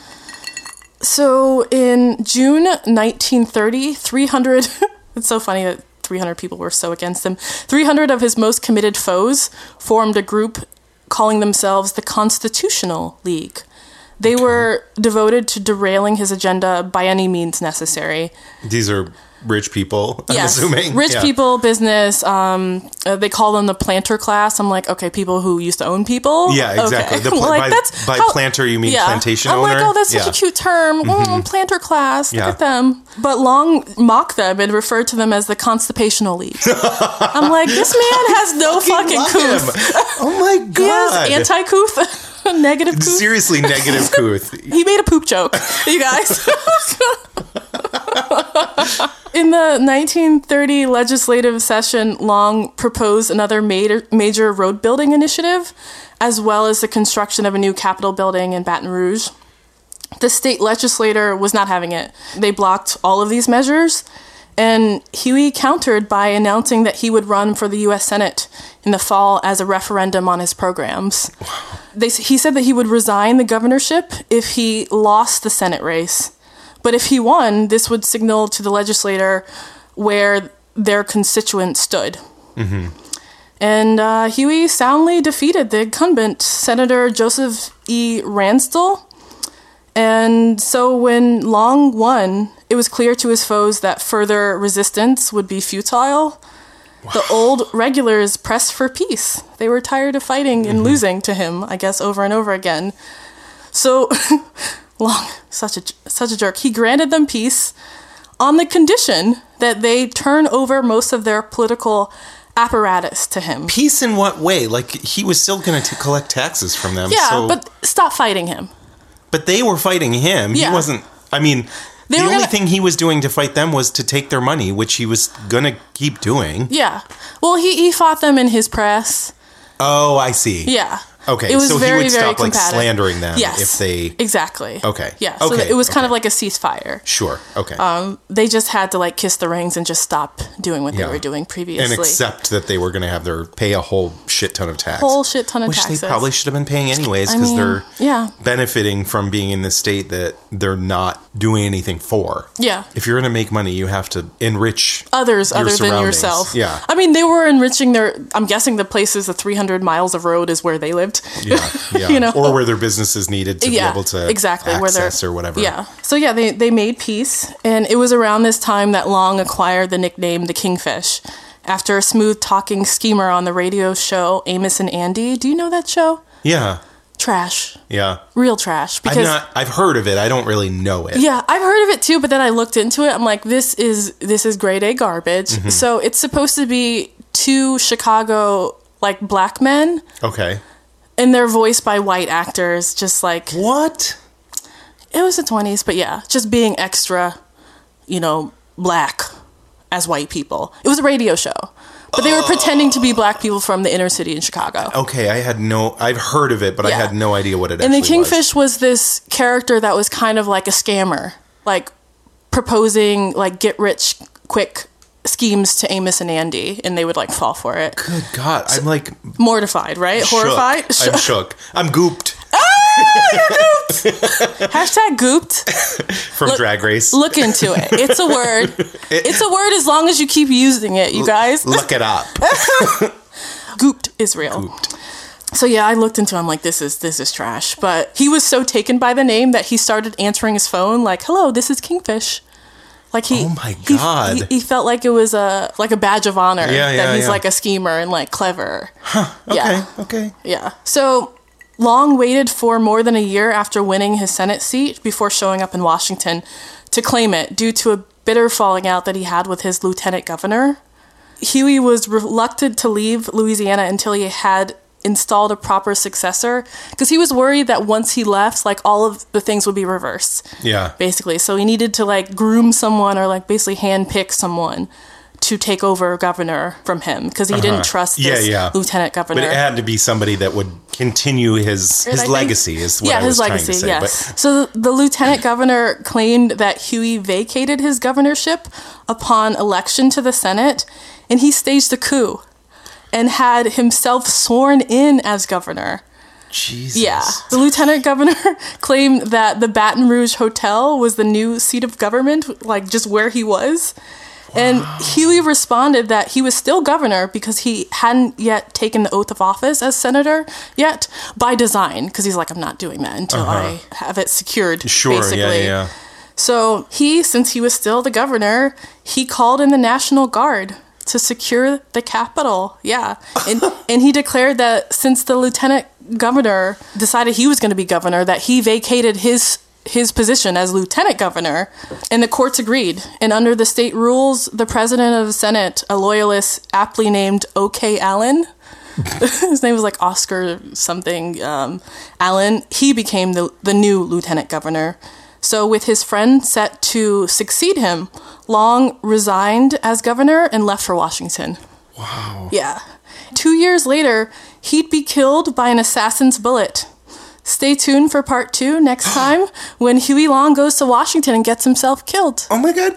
so in June nineteen thirty, three hundred. It's so funny that three hundred people were so against him. three hundred of his most committed foes formed a group calling themselves the Constitutional League. They okay. were devoted to derailing his agenda by any means necessary. These are rich people, I'm yes. assuming. Rich yeah. people, business. Um, uh, they call them the planter class. I'm like, okay, people who used to own people. Yeah, exactly. Okay. The pl- like, by that's by how, planter, you mean yeah. plantation I'm owner? like, oh, that's such yeah. a cute term. Mm-hmm. Mm, planter class. Look yeah. at them. But Long mocked them and referred to them as the Constipational League. I'm like, this man has no fucking couth. Oh my God. He has anti-couth. Negative couth. Seriously, negative couth. He made a poop joke, you guys. In the nineteen thirty legislative session, Long proposed another major, major road building initiative, as well as the construction of a new Capitol building in Baton Rouge. The state legislature was not having it. They blocked all of these measures, and Huey countered by announcing that he would run for the U S Senate in the fall as a referendum on his programs. Wow. They, he said that he would resign the governorship if he lost the Senate race. But if he won, this would signal to the legislature where their constituents stood. Mm-hmm. And uh, Huey soundly defeated the incumbent, Senator Joseph E. Ransdell. And so when Long won, it was clear to his foes that further resistance would be futile. Wow. The old regulars pressed for peace. They were tired of fighting and mm-hmm. losing to him, I guess, over and over again. So... Long, such a such a jerk. He granted them peace on the condition that they turn over most of their political apparatus to him. Peace in what way? Like, he was still going to collect taxes from them. Yeah, so... but stop fighting him. But they were fighting him. Yeah. He wasn't... I mean, they the only gonna... thing he was doing to fight them was to take their money, which he was going to keep doing. Yeah. Well, he, he fought them in his press. Oh, I see. Yeah. Okay, it was so very, he would stop very like slandering them yes, if they... Exactly. Okay. Yeah, so okay. it was okay. kind of like a ceasefire. Sure, okay. Um, they just had to like kiss the rings and just stop doing what yeah. they were doing previously. And accept that they were going to have their... pay a whole shit ton of tax. Whole shit ton of which taxes. Which they probably should have been paying anyways, because they're yeah. benefiting from being in this state that they're not doing anything for. Yeah. If you're going to make money, you have to enrich others your other than yourself. Yeah. I mean, they were enriching their... I'm guessing the places, the three hundred miles of road is where they lived. Yeah. Yeah. You know? Or where their businesses needed to yeah, be able to exactly, access where or whatever. Yeah. So yeah, they, they made peace. And it was around this time that Long acquired the nickname the Kingfish after a smooth-talking schemer on the radio show Amos and Andy. Do you know that show? Yeah. Trash. Yeah. Real trash. Because I've, not, I've heard of it. I don't really know it. Yeah, I've heard of it too, but then I looked into it. I'm like, this is this is grade A garbage. Mm-hmm. So it's supposed to be two Chicago, like, black men. Okay. And they're voiced by white actors, just like... What? It was the twenties, but yeah, just being extra, you know, black as white people. It was a radio show. But they were pretending to be black people from the inner city in Chicago. Okay, I had no... I've heard of it, but Yeah. I had no idea what it And actually the Kingfish was. was this character that was kind of like a scammer. Like, proposing, like, get-rich-quick schemes to Amos and Andy. And they would, like, fall for it. Good God. I'm, like... Mortified, right? shook. Horrified? I'm shook. I'm gooped. Hashtag gooped. From Look- Drag Race. Look into it. It's a word. It's a word as long as you keep using it, you guys. Look it up. Gooped is real. Gooped. So yeah, I looked into him like this is this is trash. But he was so taken by the name that he started answering his phone like, "Hello, this is Kingfish." Like he, Oh my he- God. he, he felt like it was a like a badge of honor Yeah, yeah, that he's yeah. like a schemer and like clever. Okay, Yeah. okay. Yeah. So Long waited for more than a year after winning his Senate seat before showing up in Washington to claim it due to a bitter falling out that he had with his lieutenant governor. Huey was reluctant to leave Louisiana until he had installed a proper successor because he was worried that once he left, like all of the things would be reversed. Yeah. Basically. So he needed to like groom someone or like basically handpick someone to take over governor from him because he Uh-huh. didn't trust Yeah, this yeah. lieutenant governor. But it had to be somebody that would continue his And his I think- legacy is what yeah, I was his legacy, trying to say. yes. But So the, the lieutenant governor claimed that Huey vacated his governorship upon election to the Senate, and he staged a coup and had himself sworn in as governor. Jesus. Yeah. The lieutenant governor claimed that the Baton Rouge Hotel was the new seat of government, like just where he was. And Huey responded that he was still governor because he hadn't yet taken the oath of office as senator yet by design. Because he's like, I'm not doing that until I have it secured, Sure, basically. yeah, yeah. So he, since he was still the governor, he called in the National Guard to secure the Capitol. Yeah. And, and he declared that since the lieutenant governor decided he was going to be governor, that he vacated his his position as lieutenant governor, and the courts agreed. And under the state rules, the president of the Senate, a loyalist aptly named O K. Allen, his name was like Oscar something um, Allen, he became the, the new lieutenant governor. So with his friend set to succeed him, Long resigned as governor and left for Washington. Wow. Yeah. Two years later, he'd be killed by an assassin's bullet. Stay tuned for part two next time when Huey Long goes to Washington and gets himself killed. Oh my God,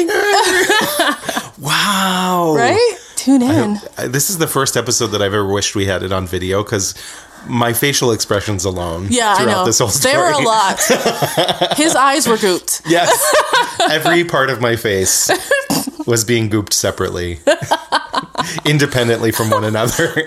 cliffhanger! Wow. Right? Tune in. I- This is the first episode that I've ever wished we had it on video because my facial expressions alone Yeah, I throughout know. this whole story. There were a lot. His eyes were gooped. Yes. Every part of my face was being gooped separately. Independently from one another.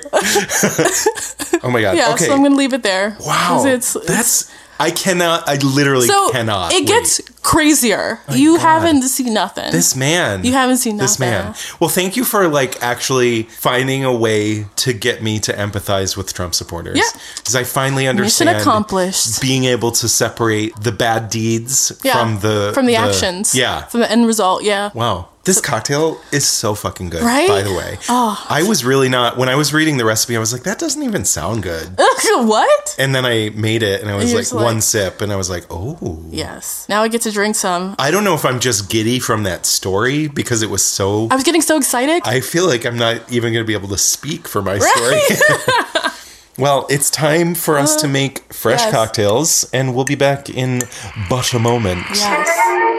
Oh my God. Yeah, okay. so I'm going to leave it there. Wow. 'Cause It's, it's, That's I cannot I literally so cannot. it wait. gets crazier. you God. haven't seen nothing. This man. You haven't seen this nothing. man. Well, thank you for like actually finding a way to get me to empathize with Trump supporters. Yeah. Because I finally understand accomplished. being able to separate the bad deeds yeah. from the from the, actions. Yeah. From the end result. Yeah. Wow. This cocktail is so fucking good, Right? by the way. Oh. I was really not, when I was reading the recipe, I was like, that doesn't even sound good. What? And then I made it and I was you're like, just like- one sip and I was like, oh. Yes. Now I get to drink some. I don't know if I'm just giddy from that story because it was so. I was getting so excited. I feel like I'm not even going to be able to speak for my story. Well, it's time for us to make fresh yes. cocktails, and we'll be back in but a moment. Yes.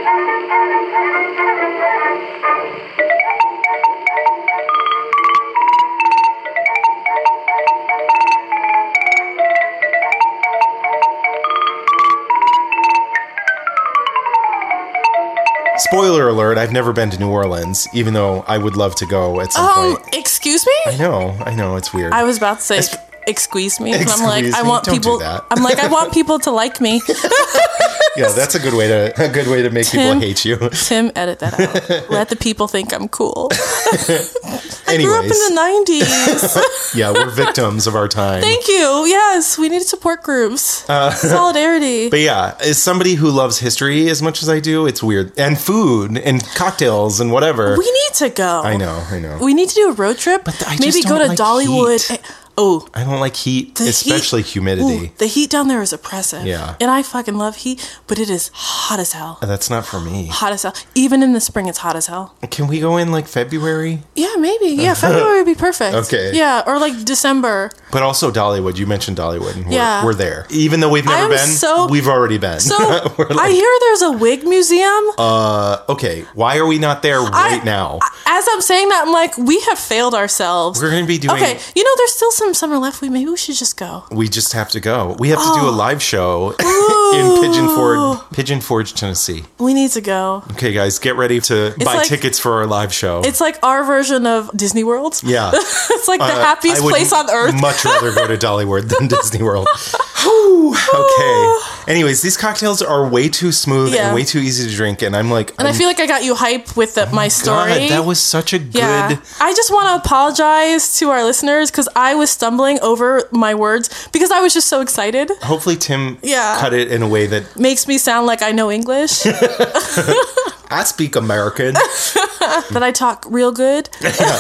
Spoiler alert, I've never been to New Orleans, even though I would love to go at some Um, point. excuse me? I know, I know, it's weird. I was about to say, Es- excuse me. And I'm like, Excuse I me? want Don't do people. that. I'm like, I want people to like me. Yeah, that's a good way to a good way to make Tim- people hate you. Tim, edit that out. Let the people think I'm cool. I Anyways, grew up in the nineties. yeah, we're victims of our time. Thank you. Yes, we need support groups. Uh, Solidarity. But yeah, as somebody who loves history as much as I do, it's weird. And food and cocktails and whatever. We need to go. I know, I know. We need to do a road trip. I Maybe just go don't to like Dollywood. heat. Eh, Oh, I don't like heat, the especially heat, humidity. Ooh, the heat down there is oppressive. Yeah. And I fucking love heat, but it is hot as hell. That's not for me. Hot as hell. Even in the spring, it's hot as hell. Can we go in like February? Yeah, maybe. Yeah, February would be perfect. Okay. Yeah, or like December. But also Dollywood. You mentioned Dollywood. And we're, Yeah. we're there. Even though we've never am been, so- we've already been. So We're like, I hear there's a wig museum. uh, okay, why are we not there right I- now? As I'm saying that, I'm like, we have failed ourselves. We're going to be doing... Okay, you know, there's still some summer left. We maybe we should just go. We just have to go. We have to Oh. do a live show in Pigeon Forge, Pigeon Forge, Tennessee. We need to go. Okay, guys, get ready to buy like- tickets for our live show. It's like our version of Disney World. Yeah. It's like the Uh, happiest I would place on earth. Much rather go to Dollywood than Disney World. Whew, okay. Anyways, these cocktails are way too smooth Yeah. and way too easy to drink, and I'm like, And I I'm- feel like I got you hype with the, my story. God, that was such a good. Yeah. I just want to apologize to our listeners because I was stumbling over my words because I was just so excited. Hopefully, Tim Yeah. cut it in a way that Makes me sound like I know English, I speak American. that I talk real good.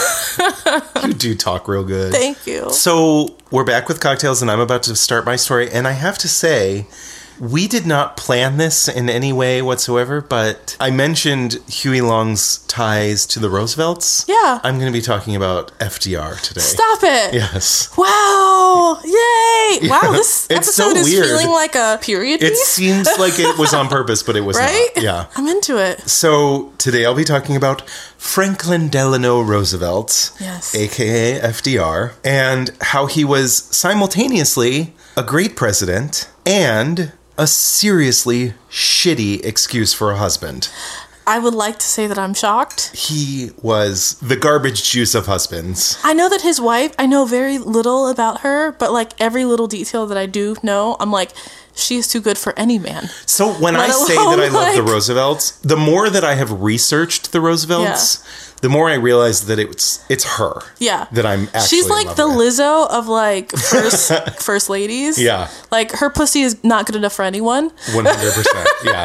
You do talk real good. Thank you. So we're back with cocktails, and I'm about to start my story. And I have to say, we did not plan this in any way whatsoever, but I mentioned Huey Long's ties to the Roosevelts. Yeah. I'm going to be talking about F D R today. Stop it. Yes. Wow. Yay. Wow, this It's so episode is weird. feeling like a period It piece. seems like it was on purpose, but it was Right? not. Yeah. I'm into it. So today I'll be talking about Franklin Delano Roosevelt, Yes. aka F D R, and how he was simultaneously a great president and a seriously shitty excuse for a husband. I would like to say that I'm shocked. He was the garbage juice of husbands. I know that his wife, I know very little about her, but like every little detail that I do know, I'm like, she is too good for any man. So when I Let say that alone, I love the like- Roosevelts, the more that I have researched the Roosevelts, the more I realize that it's it's her. Yeah. That I'm actually She's like in love the with. Lizzo of like first first ladies. Yeah. Like her pussy is not good enough for anyone. one hundred percent. Yeah.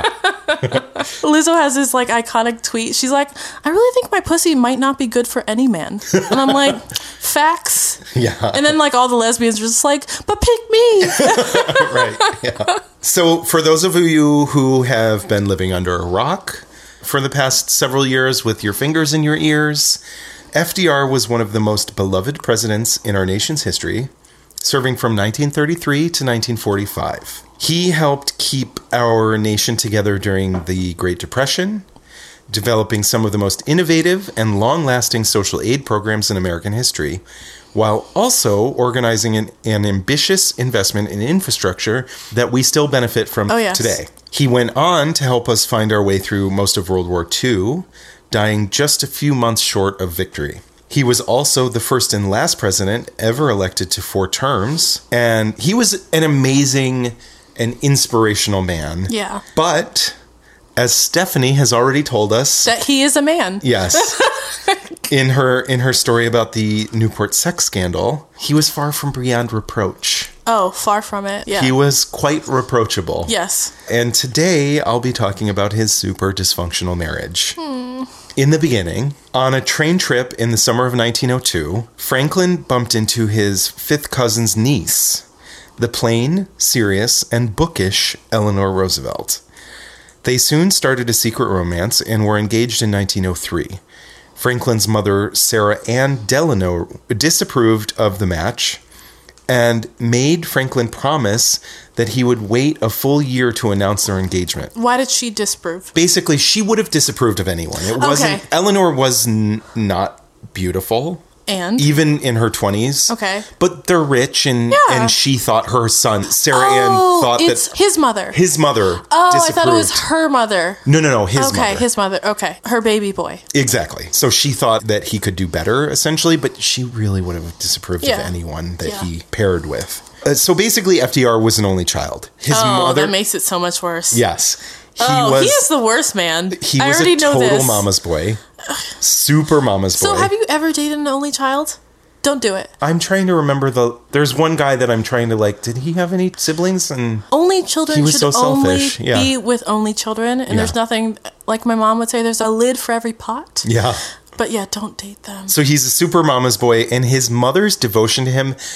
Lizzo has this like iconic tweet. She's like, I really think my pussy might not be good for any man. And I'm like, facts. Yeah. And then like all the lesbians are just like, but pick me. Right. Yeah. So for those of you who have been living under a rock for the past several years with your fingers in your ears, F D R was one of the most beloved presidents in our nation's history, serving from nineteen thirty-three to nineteen forty-five. He helped keep our nation together during the Great Depression, developing some of the most innovative and long-lasting social aid programs in American history, while also organizing an, an ambitious investment in infrastructure that we still benefit from Oh, yes. today. He went on to help us find our way through most of World War Two, dying just a few months short of victory. He was also the first and last president ever elected to four terms, and he was an amazing and inspirational man. Yeah. But, as Stephanie has already told us, That he is a man. yes, in her in her story about the Newport sex scandal, he was far from beyond reproach. Oh, far from it. Yeah. He was quite reproachable. Yes. And today I'll be talking about his super dysfunctional marriage. Hmm. In the beginning, on a train trip in the summer of nineteen oh two, Franklin bumped into his fifth cousin's niece, the plain, serious, and bookish Eleanor Roosevelt. They soon started a secret romance and were engaged in nineteen oh three. Franklin's mother, Sarah Ann Delano, disapproved of the match and made Franklin promise that he would wait a full year to announce their engagement. Why did she disprove? Basically, she would have disapproved of anyone. It wasn't. Okay. Eleanor was n- not beautiful, And? even in her twenties. Okay. But they're rich, and Yeah. and she thought her son, Sarah Oh, Ann, thought it's that his mother. his mother Oh, I disapproved. thought it was her mother. No, no, no, his okay, mother. his mother. Okay, her baby boy. Exactly. So she thought that he could do better, essentially, but she really would have disapproved Yeah. of anyone that Yeah. he paired with. Uh, so basically, F D R was an only child. His Oh, mother. that makes it so much worse. Yes. He oh, was. he is the worst man. he I was already a know total this. mama's boy. Super mama's boy. So, have you ever dated an only child? Don't do it. I'm trying to remember the. There's one guy that I'm trying to like. Did he have any siblings? And Only children He was should so only selfish, yeah. be with only children, and Yeah. there's nothing like my mom would say. There's a lid for every pot. yeah. But yeah, don't date them. So he's a super mama's boy, and his mother's devotion to him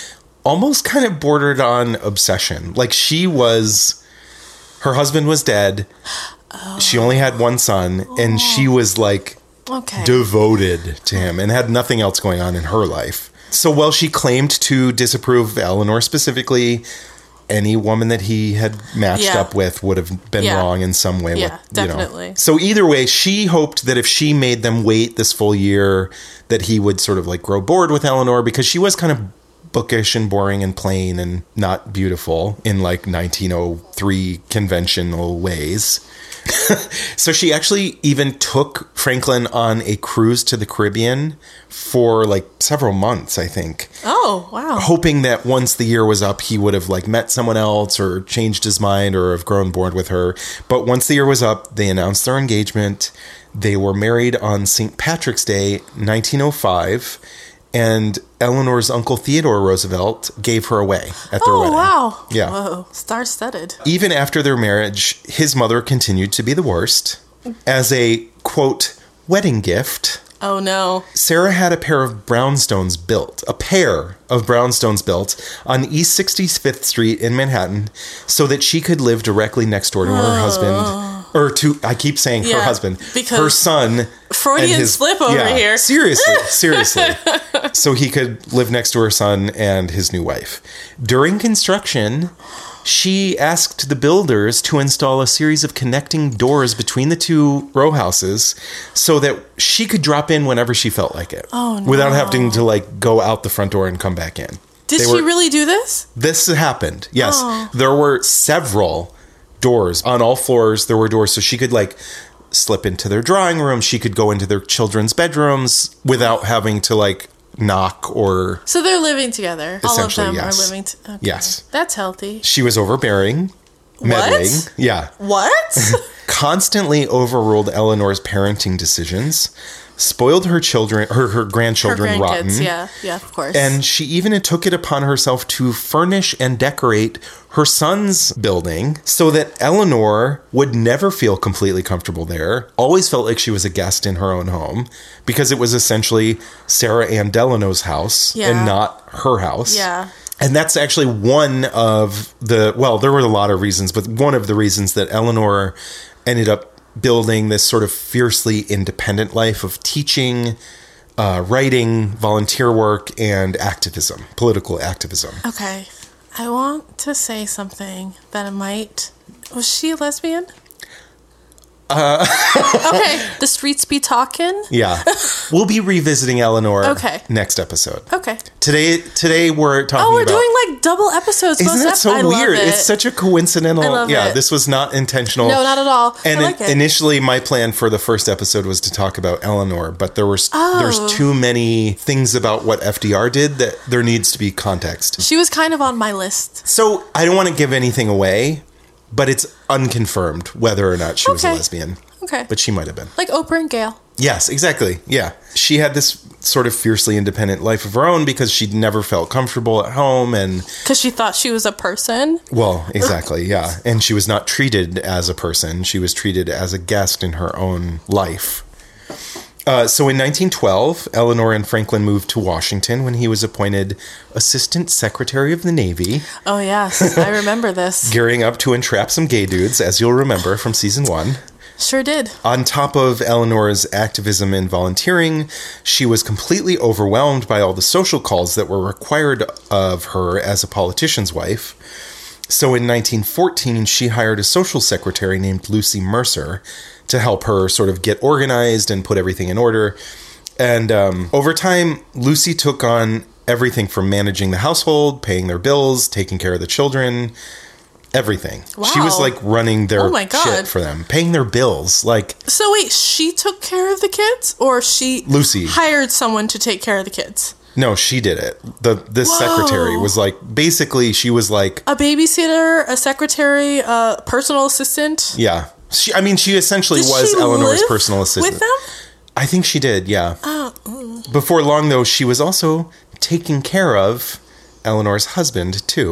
almost kind of bordered on obsession. Like she was, her husband was dead. Oh. She only had one son, oh. and she was like okay. devoted to him and had nothing else going on in her life. So while she claimed to disapprove of Eleanor specifically, any woman that he had matched yeah. up with would have been yeah. wrong in some way. Yeah, with, definitely. You know. So either way, she hoped that if she made them wait this full year, that he would sort of like grow bored with Eleanor, because she was kind of bookish and boring and plain and not beautiful in like nineteen oh three conventional ways. So she actually even took Franklin on a cruise to the Caribbean for like several months, I think. Oh, wow. Hoping that once the year was up, he would have like met someone else or changed his mind or have grown bored with her. But once the year was up, they announced their engagement. They were married on Saint Patrick's Day, nineteen oh five. And Eleanor's uncle Theodore Roosevelt gave her away at their oh, wedding. Oh, wow. Yeah. Whoa. Star-studded. Even after their marriage, his mother continued to be the worst. As a, quote, wedding gift. Oh, no. Sarah had a pair of brownstones built, a pair of brownstones built on East sixty-fifth Street in Manhattan so that she could live directly next door to her oh. husband. Or to, I keep saying yeah, her husband, because her son. Freudian and his, slip over yeah, here. Seriously, seriously. So he could live next to her son and his new wife. During construction, she asked the builders to install a series of connecting doors between the two row houses so that she could drop in whenever she felt like it. Oh, no. Without having to like go out the front door and come back in. Did they she were, really do this? This happened, yes. Oh. There were several doors on all floors. There were doors so she could like slip into their drawing room. She could go into their children's bedrooms without having to like knock or... So they're living together. All of them yes. are living together. Okay. Yes. That's healthy. She was overbearing, meddling. What? Yeah. What? Constantly overruled Eleanor's parenting decisions. Spoiled her children, her, her grandchildren her rotten. Yeah, yeah, of course. And she even took it upon herself to furnish and decorate her son's building so that Eleanor would never feel completely comfortable there. Always felt like she was a guest in her own home because it was essentially Sarah Ann Delano's house yeah. and not her house. Yeah. And that's actually one of the, well, there were a lot of reasons, but one of the reasons that Eleanor ended up building this sort of fiercely independent life of teaching, uh, writing, volunteer work, and activism, political activism. Okay. I want to say something that it might... Was she a lesbian? Uh, okay. The streets be talking? Yeah. We'll be revisiting Eleanor okay. next episode. Okay. Today today we're talking about... Oh, we're about, doing like double episodes. Isn't that so I weird? Love it. It's such a coincidental... I love yeah, it. this was not intentional. No, not at all. And I like in, it. initially my plan for the first episode was to talk about Eleanor, but there was oh. there's too many things about what F D R did that there needs to be context. She was kind of on my list. So I don't want to give anything away, but it's unconfirmed whether or not she was okay. a lesbian. Okay. But she might have been. Like Oprah and Gail. Yes, exactly. Yeah. She had this sort of fiercely independent life of her own because she'd never felt comfortable at home and... Because she thought she was a person? Well, exactly, yeah. And she was not treated as a person. She was treated as a guest in her own life. Uh, so in nineteen twelve, Eleanor and Franklin moved to Washington when he was appointed Assistant Secretary of the Navy. Oh, yes. I remember this. Gearing up to entrap some gay dudes, as you'll remember from season one. Sure did. On top of Eleanor's activism and volunteering, she was completely overwhelmed by all the social calls that were required of her as a politician's wife. So in nineteen fourteen, she hired a social secretary named Lucy Mercer to help her sort of get organized and put everything in order. And um, over time, Lucy took on everything from managing the household, paying their bills, taking care of the children, everything. Wow. She was like running their oh my God. shit for them, paying their bills. Like, so wait, she took care of the kids, or she Lucy hired someone to take care of the kids? No, she did it. The this Whoa. secretary was like, basically she was like a babysitter, a secretary, a personal assistant. Yeah, she. I mean, she essentially did was she Eleanor's live personal assistant with them. I think she did. Yeah. Oh. Mm. Before long, though, she was also taking care of Eleanor's husband too.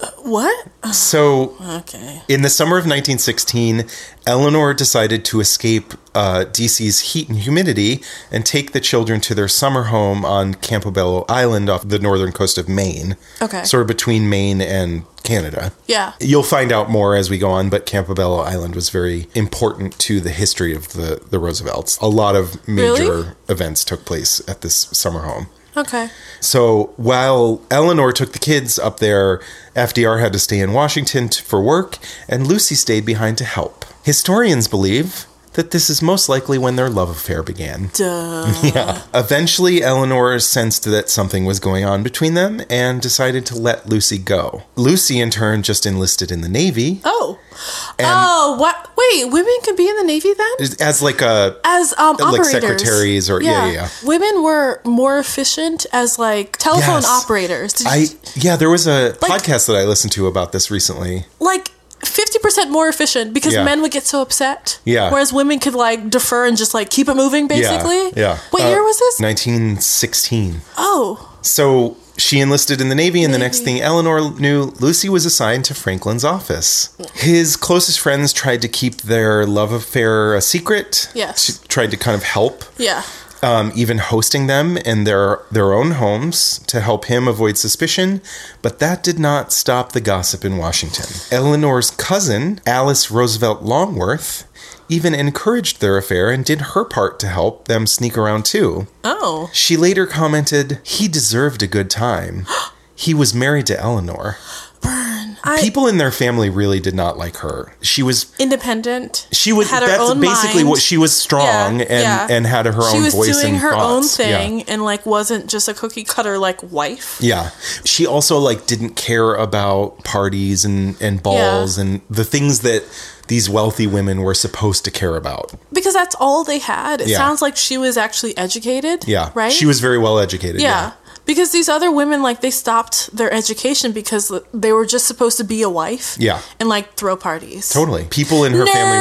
What? So, Okay. in the summer of nineteen sixteen, Eleanor decided to escape uh, D C's heat and humidity and take the children to their summer home on Campobello Island off the northern coast of Maine. Okay. Sort of between Maine and Canada. Yeah. You'll find out more as we go on, but Campobello Island was very important to the history of the, the Roosevelts. A lot of major Really? events took place at this summer home. Okay. So while Eleanor took the kids up there, F D R had to stay in Washington t- for work, and Lucy stayed behind to help. Historians believe that this is most likely when their love affair began. Duh. Yeah. Eventually, Eleanor sensed that something was going on between them and decided to let Lucy go. Lucy, in turn, just enlisted in the Navy. Oh. And oh, what? Wait, women could be in the Navy then? as like a As um, like operators. secretaries or yeah, yeah, yeah. Women were more efficient as like telephone Yes. operators. Did I you, yeah, there was a Like- podcast that I listened to about this recently. like fifty percent more efficient because Yeah. men would get so upset. Yeah. Whereas women could like defer and just like keep it moving basically. Yeah. yeah. What Uh, year was this? nineteen sixteen. Oh. So she enlisted in the Navy, and the next Navy. thing Eleanor knew, Lucy was assigned to Franklin's office. His closest friends tried to keep their love affair a secret. Yes. She tried to kind of help, Yeah. um, even hosting them in their, their own homes to help him avoid suspicion. But that did not stop the gossip in Washington. Eleanor's cousin, Alice Roosevelt Longworth, even encouraged their affair and did her part to help them sneak around too. Oh. She later commented, he deserved a good time. He was married to Eleanor. Burn. I, People in their family really did not like her. She was independent. she was had her that's own basically mind. what she was strong Yeah, and yeah. and had her She own was voice doing and her own thoughts. Yeah. thing and like wasn't just a cookie cutter like wife. Yeah. She also like didn't care about parties and and balls Yeah. and the things that these wealthy women were supposed to care about. Because that's all they had. It Yeah. sounds like she was actually educated. Yeah. Right? She was very well educated. Yeah. Yeah. Because these other women, like, they stopped their education because they were just supposed to be a wife. Yeah. And, like, throw parties. Totally. People in her family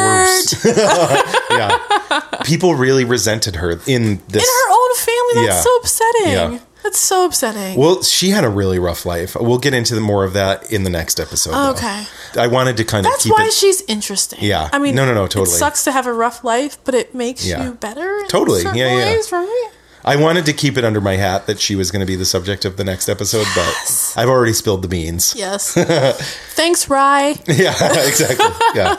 were yeah. People really resented her in this In her own family? That's Yeah. so upsetting. Yeah. That's so upsetting. Well, she had a really rough life. We'll get into the more of that in the next episode. though. Okay. I wanted to kind of That's keep why it. she's interesting. Yeah. I mean, No, no, no, totally. It sucks to have a rough life, but it makes Yeah. you better. In Totally. certain Yeah, yeah. ways, right? I wanted to keep it under my hat that she was going to be the subject of the next episode, Yes. but I've already spilled the beans. Yes. Thanks, Rye. Yeah, exactly. Yeah.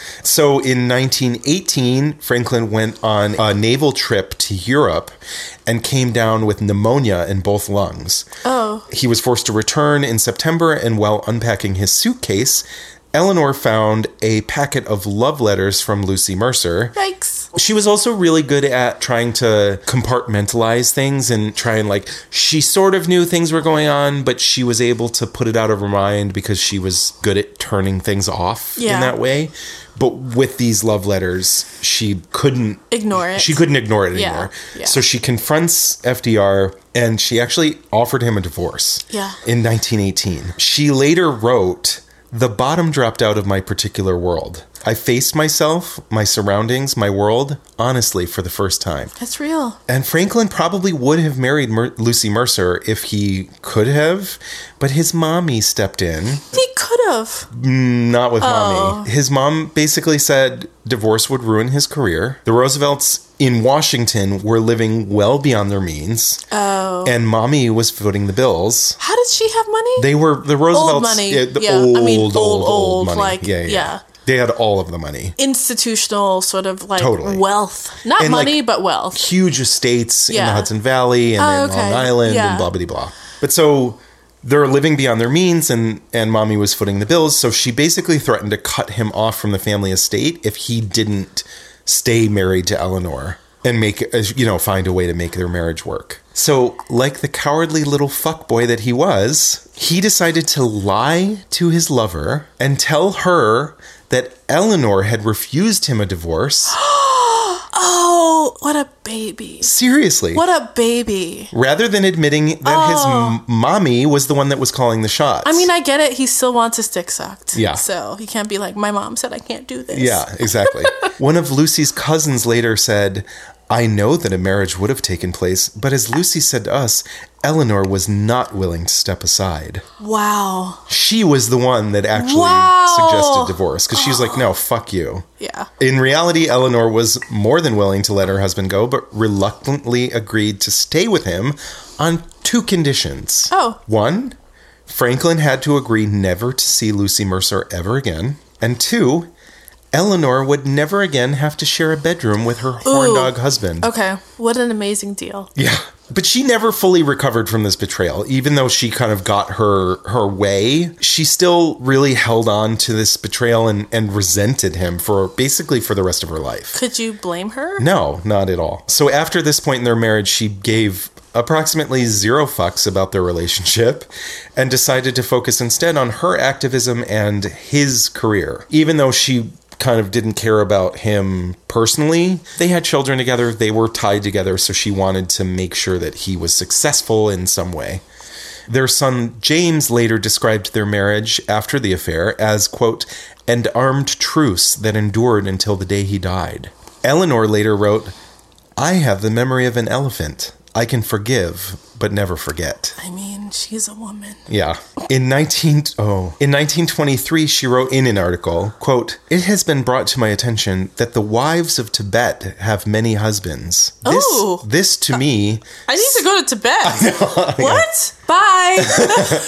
So in nineteen eighteen, Franklin went on a naval trip to Europe and came down with pneumonia in both lungs. Oh. He was forced to return in September, and while unpacking his suitcase, Eleanor found a packet of love letters from Lucy Mercer. Yikes. She was also really good at trying to compartmentalize things and try and like, she sort of knew things were going on, but she was able to put it out of her mind because she was good at turning things off Yeah. in that way. But with these love letters, she couldn't Ignore it. She couldn't ignore it Yeah, anymore. yeah. So she confronts F D R and she actually offered him a divorce Yeah. in nineteen eighteen. She later wrote, "The bottom dropped out of my particular world. I faced myself, my surroundings, my world, honestly for the first time." That's real. And Franklin probably would have married Mer- Lucy Mercer if he could have, but his mommy stepped in. He could have. Not with Oh. mommy. His mom basically said divorce would ruin his career. The Roosevelts in Washington were living well beyond their means. Oh. And mommy was footing the bills. How did she have money? They were the Roosevelts. Old money. Yeah, the Yeah. old, I mean, old, old, old, old, money. like, yeah, yeah, yeah. They had all of the money. Institutional sort of like Totally. wealth. Not And, like, money, but wealth. Huge estates in the Yeah. Hudson Valley and Oh, in okay. Long Island Yeah. and blah, blah, blah. But so they're living beyond their means and, and mommy was footing the bills. So she basically threatened to cut him off from the family estate if he didn't stay married to Eleanor and make, you know, find a way to make their marriage work. So like the cowardly little fuckboy that he was, he decided to lie to his lover and tell her that Eleanor had refused him a divorce. Oh, what a baby. Seriously. What a baby. Rather than admitting that his Oh. m- mommy was the one that was calling the shots. I mean, I get it. He still wants his dick sucked. Yeah. So he can't be like, my mom said I can't do this. Yeah, exactly. One of Lucy's cousins later said, I know that a marriage would have taken place, but as Lucy said to us, Eleanor was not willing to step aside. Wow. She was the one that actually Wow. suggested divorce because she's like, no, fuck you. Yeah. In reality, Eleanor was more than willing to let her husband go, but reluctantly agreed to stay with him on two conditions. Oh. One, Franklin had to agree never to see Lucy Mercer ever again. And two, Eleanor would never again have to share a bedroom with her horn Ooh. dog husband. Okay. What an amazing deal. Yeah. But she never fully recovered from this betrayal. Even though she kind of got her her way, she still really held on to this betrayal and, and resented him for basically for the rest of her life. Could you blame her? No, not at all. So after this point in their marriage, she gave approximately zero fucks about their relationship and decided to focus instead on her activism and his career. Even though she kind of didn't care about him personally, they had children together, they were tied together, so she wanted to make sure that he was successful in some way. Their son James later described their marriage after the affair as, quote, an armed truce that endured until the day he died. Eleanor later wrote, I have the memory of an elephant. I can forgive, but never forget. I mean, she's a woman. Yeah. In nineteen oh, in nineteen twenty-three, she wrote in an article, quote, it has been brought to my attention that the wives of Tibet have many husbands. This, Oh. this to me, I need to go to Tibet. What? Bye.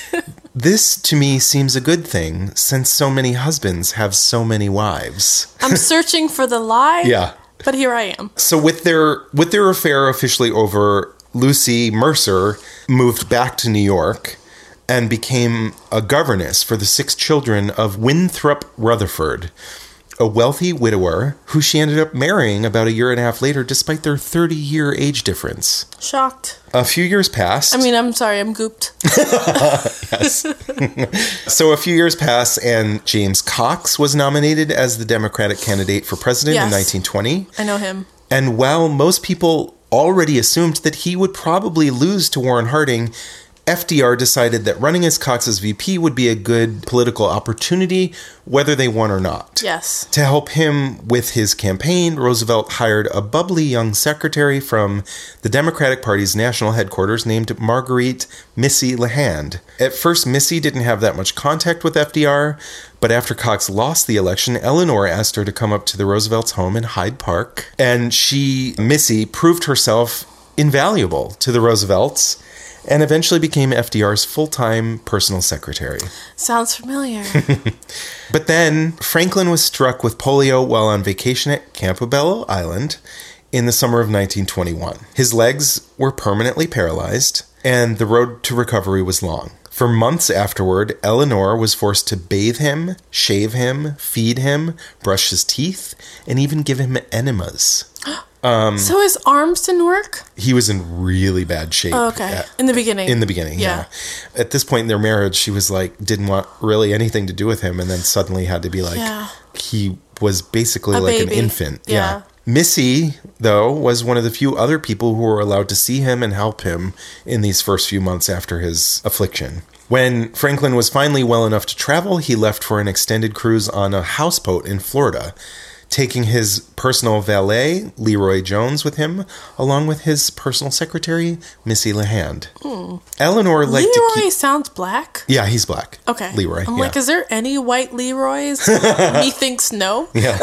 this to me seems a good thing since so many husbands have so many wives. I'm searching for the lie. Yeah. But here I am. So with their with their affair officially over, Lucy Mercer moved back to New York and became a governess for the six children of Winthrop Rutherford, a wealthy widower who she ended up marrying about a year and a half later despite their thirty-year age difference. Shocked. A few years passed. I mean, I'm sorry, I'm gooped. Yes. So a few years passed and James Cox was nominated as the Democratic candidate for president Yes. in nineteen twenty. I know him. And while most people already assumed that he would probably lose to Warren Harding, F D R decided that running as Cox's V P would be a good political opportunity, whether they won or not. Yes. To help him with his campaign, Roosevelt hired a bubbly young secretary from the Democratic Party's national headquarters named Marguerite Missy LeHand. At first, Missy didn't have that much contact with F D R, but after Cox lost the election, Eleanor asked her to come up to the Roosevelt's home in Hyde Park, and she, Missy, proved herself invaluable to the Roosevelts and eventually became F D R's full-time personal secretary. Sounds familiar. But then Franklin was struck with polio while on vacation at Campobello Island in the summer of nineteen twenty-one. His legs were permanently paralyzed, and the road to recovery was long. For months afterward, Eleanor was forced to bathe him, shave him, feed him, brush his teeth, and even give him enemas. Um, so his arms didn't work? He was in really bad shape. Oh, okay. At, in the beginning. in the beginning, yeah. yeah. At this point in their marriage, she was like, didn't want really anything to do with him, and then suddenly had to be like, Yeah. he was basically A like baby. an infant. Yeah. Missy, though, was one of the few other people who were allowed to see him and help him in these first few months after his affliction. When Franklin was finally well enough to travel, he left for an extended cruise on a houseboat in Florida, taking his personal valet, Leroy Jones, with him, along with his personal secretary, Missy LeHand. Hmm. Eleanor liked Leroy to keep... sounds black? Yeah, he's black. Okay. Leroy, I'm yeah. like, is there any white Leroys? He thinks no. Yeah.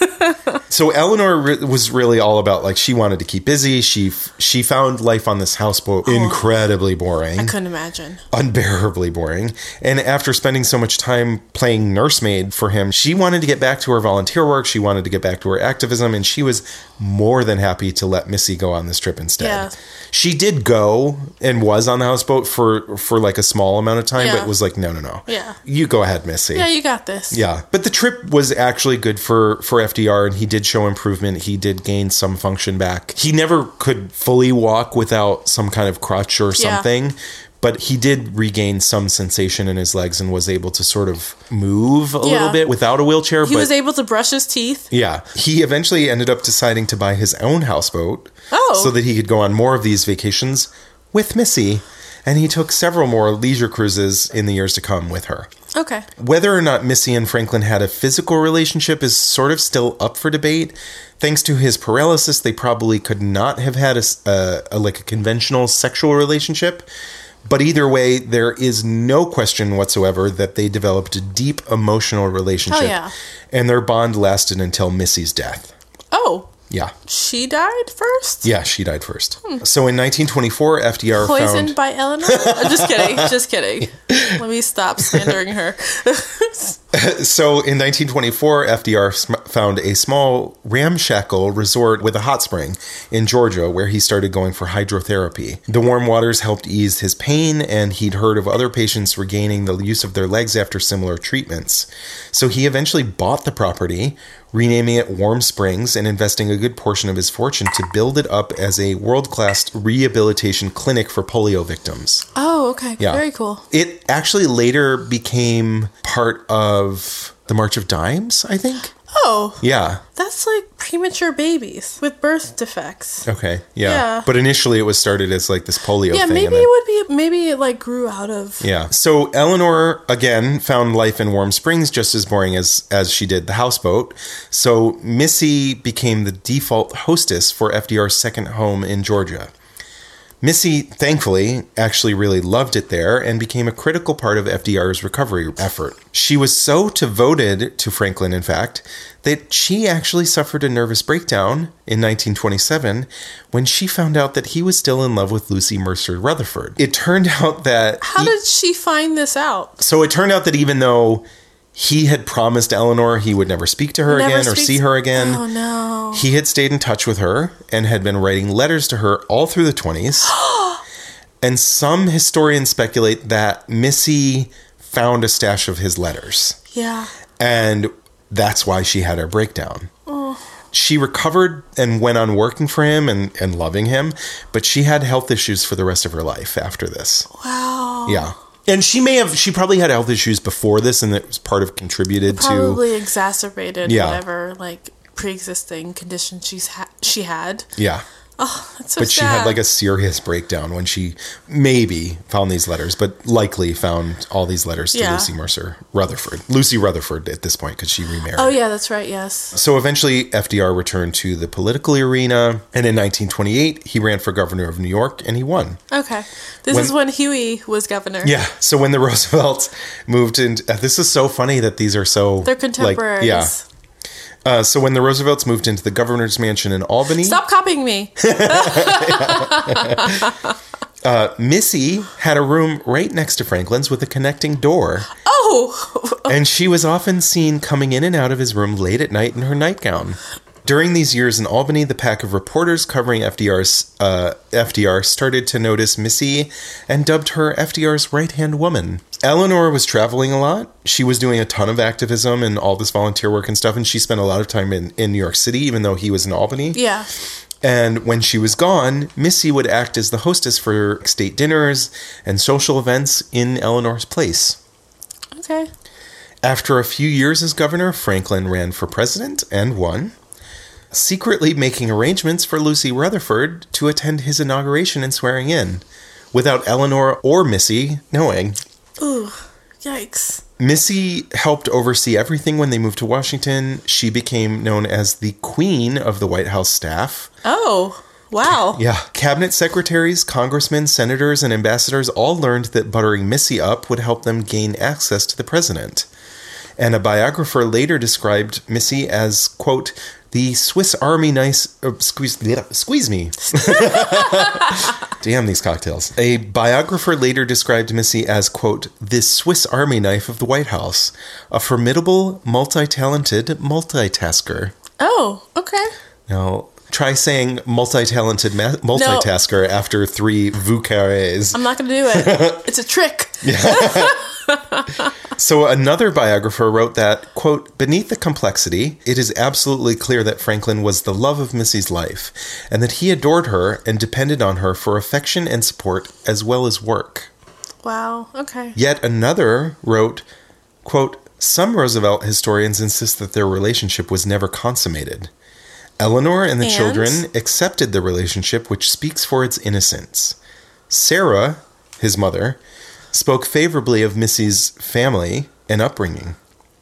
So Eleanor re- was really all about, like, she wanted to keep busy. She f- she found life on this houseboat incredibly boring. I couldn't imagine. Unbearably boring. And after spending so much time playing nursemaid for him, she wanted to get back to her volunteer work. She wanted to get back to her activism, and she was more than happy to let Missy go on this trip instead. Yeah. She did go and was on the houseboat for, for like a small amount of time, Yeah. but was like, no, no, no. Yeah. You go ahead, Missy. Yeah, you got this. Yeah. But the trip was actually good for, for F D R, and he did show improvement. He did gain some function back. He never could fully walk without some kind of crutch or Yeah. something, but he did regain some sensation in his legs and was able to sort of move a Yeah. little bit without a wheelchair. He but was able to brush his teeth. yeah, he eventually ended up deciding to buy his own houseboat Oh. so that he could go on more of these vacations with Missy, and he took several more leisure cruises in the years to come with her. Okay. Whether or not Missy and Franklin had a physical relationship is sort of still up for debate. thanks to his paralysis, they probably could not have had a, a, a like a conventional sexual relationship. But either way, there is no question whatsoever that they developed a deep emotional relationship. Oh, yeah. And their bond lasted until Missy's death. Oh. Yeah. She died first? Yeah, she died first. Hmm. So in nineteen twenty-four, F D R Poisoned found... by Eleanor? I'm just kidding. Just kidding. Let me stop slandering her. So in nineteen twenty-four, F D R found a small ramshackle resort with a hot spring in Georgia where he started going for hydrotherapy. The warm waters helped ease his pain, and he'd heard of other patients regaining the use of their legs after similar treatments. So he eventually bought the property, renaming it Warm Springs and investing a good portion of his fortune to build it up as a world-class rehabilitation clinic for polio victims. Oh, okay. Yeah. Very cool. It actually later became part of the March of Dimes, I think. Oh. Yeah. That's like premature babies with birth defects. Okay. Yeah. Yeah. But initially it was started as like this polio yeah, thing. maybe and then, it would be, maybe it like grew out of. Yeah. So Eleanor, again, found life in Warm Springs just as boring as, as she did the houseboat. So Missy became the default hostess for F D R's second home in Georgia. Missy, thankfully, actually really loved it there and became a critical part of F D R's recovery effort. She was so devoted to Franklin, in fact, that she actually suffered a nervous breakdown in nineteen twenty-seven when she found out that he was still in love with Lucy Mercer Rutherford. It turned out that... How he, did she find this out? So it turned out that even though he had promised Eleanor he would never speak to her Never again or speaks- see her again. Oh, no. He had stayed in touch with her and had been writing letters to her all through the twenties. And some historians speculate that Missy found a stash of his letters. Yeah. And that's why she had her breakdown. Oh. She recovered and went on working for him and, and loving him, but she had health issues for the rest of her life after this. Wow. Yeah. And she may have, she probably had health issues before this, and it was part of contributed Probably to... Probably exacerbated Yeah. whatever, like, pre-existing condition she's ha- she had. Yeah. Oh, that's so But she sad. had like a serious breakdown when she maybe found these letters, but likely found all these letters to Yeah. Lucy Mercer Rutherford. Lucy Rutherford at this point, because she remarried. Oh, yeah, that's right, yes. So eventually F D R returned to the political arena, and in nineteen twenty-eight, he ran for governor of New York, and he won. Okay. This When- is when Huey was governor. Yeah. So when the Roosevelts moved in, uh, this is so funny that these are so... They're contemporaries. Like, yeah. Uh, so when the Roosevelts moved into the governor's mansion in Albany... Stop copying me. uh, Missy had a room right next to Franklin's with a connecting door. Oh! And she was often seen coming in and out of his room late at night in her nightgown. During these years in Albany, the pack of reporters covering F D R's uh, F D R started to notice Missy and dubbed her F D R's right-hand woman. Eleanor was traveling a lot. She was doing a ton of activism and all this volunteer work and stuff, and she spent a lot of time in, in New York City, even though he was in Albany. Yeah. And when she was gone, Missy would act as the hostess for state dinners and social events in Eleanor's place. Okay. After a few years as governor, Franklin ran for president and won, secretly making arrangements for Lucy Rutherford to attend his inauguration and swearing in, without Eleanor or Missy knowing. Ooh, yikes. Missy helped oversee everything when they moved to Washington. She became known as the Queen of the White House staff. Oh, wow. Yeah. Cabinet secretaries, congressmen, senators, and ambassadors all learned that buttering Missy up would help them gain access to the president. And a biographer later described Missy as, quote, the Swiss Army knife... Uh, squeeze, yeah, squeeze me. Damn these cocktails. A biographer later described Missy as, quote, the Swiss Army knife of the White House. A formidable, multi-talented multitasker. Oh, okay. Now, try saying multi-talented ma- multitasker no. after three vous carrés. I'm not going to do it. It's a trick. So another biographer wrote that, quote, beneath the complexity, it is absolutely clear that Franklin was the love of Missy's life, and that he adored her and depended on her for affection and support as well as work. Wow, okay. Yet another wrote, quote, some Roosevelt historians insist that their relationship was never consummated. Eleanor and the and? children accepted the relationship, which speaks for its innocence. Sarah, his mother, spoke favorably of Missy's family and upbringing.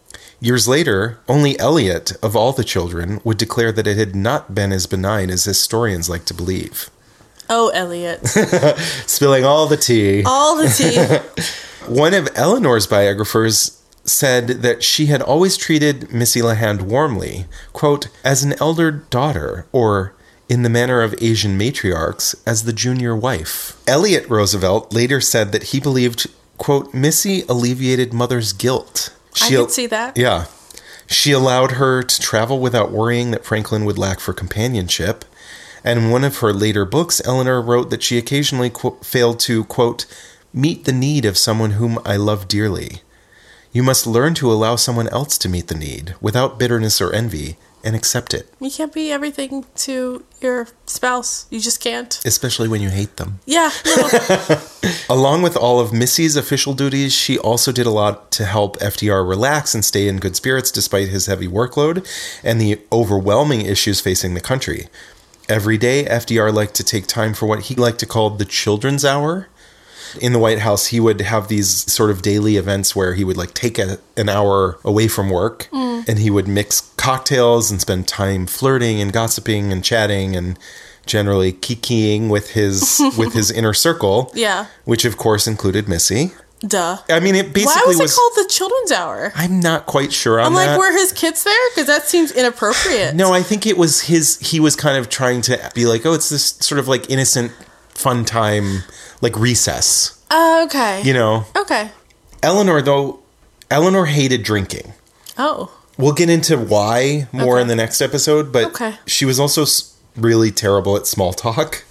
Years later, only Elliot, of all the children, would declare that it had not been as benign as historians like to believe. Oh, Elliot. Spilling all the tea. All the tea. One of Eleanor's biographers said that she had always treated Missy LeHand warmly, quote, as an elder daughter, or, in the manner of Asian matriarchs, as the junior wife. Elliot Roosevelt later said that he believed, quote, Missy alleviated mother's guilt. She I al- could see that. Yeah. She allowed her to travel without worrying that Franklin would lack for companionship. And in one of her later books, Eleanor wrote that she occasionally qu- failed to, quote, meet the need of someone whom I love dearly. You must learn to allow someone else to meet the need without bitterness or envy and accept it. You can't be everything to your spouse. You just can't. Especially when you hate them. Yeah. No. Along with all of Missy's official duties, she also did a lot to help F D R relax and stay in good spirits despite his heavy workload and the overwhelming issues facing the country. Every day, F D R liked to take time for what he liked to call the children's hour. In the White House, he would have these sort of daily events where he would like take a, an hour away from work mm. and he would mix cocktails and spend time flirting and gossiping and chatting and generally kikiing with his with his inner circle. Yeah. Which, of course, included Missy. Duh. I mean, it basically Why was it was, called the Children's Hour? I'm not quite sure on I'm like, that. were his kids there? Because that seems inappropriate. No, I think it was his, he was kind of trying to be like, oh, it's this sort of like innocent, fun time, like recess. Uh, okay. You know? Okay. Eleanor, though, Eleanor hated drinking. Oh. We'll get into why more Okay. in the next episode, but Okay. she was also really terrible at small talk.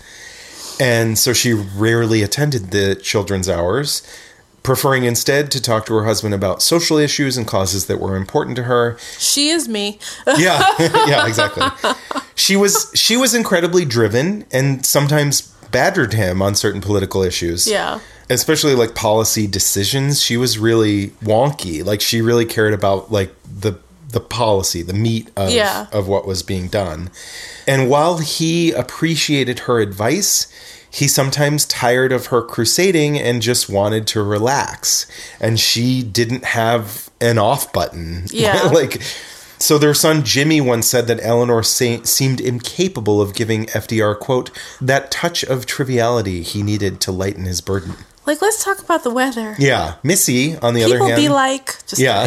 And so she rarely attended the children's hours, preferring instead to talk to her husband about social issues and causes that were important to her. She is me. Yeah, yeah, exactly. She was she was incredibly driven and sometimes badgered him on certain political issues. Yeah. Especially like policy decisions. She was really wonky. Like she really cared about like the the policy, the meat of Yeah. of what was being done. And while he appreciated her advice, he sometimes tired of her crusading and just wanted to relax. And she didn't have an off button. Yeah. Like, so their son Jimmy once said that Eleanor se- seemed incapable of giving F D R, quote, that touch of triviality he needed to lighten his burden. Like, let's talk about the weather. Yeah. Missy, on the People other hand... be like... Just Yeah.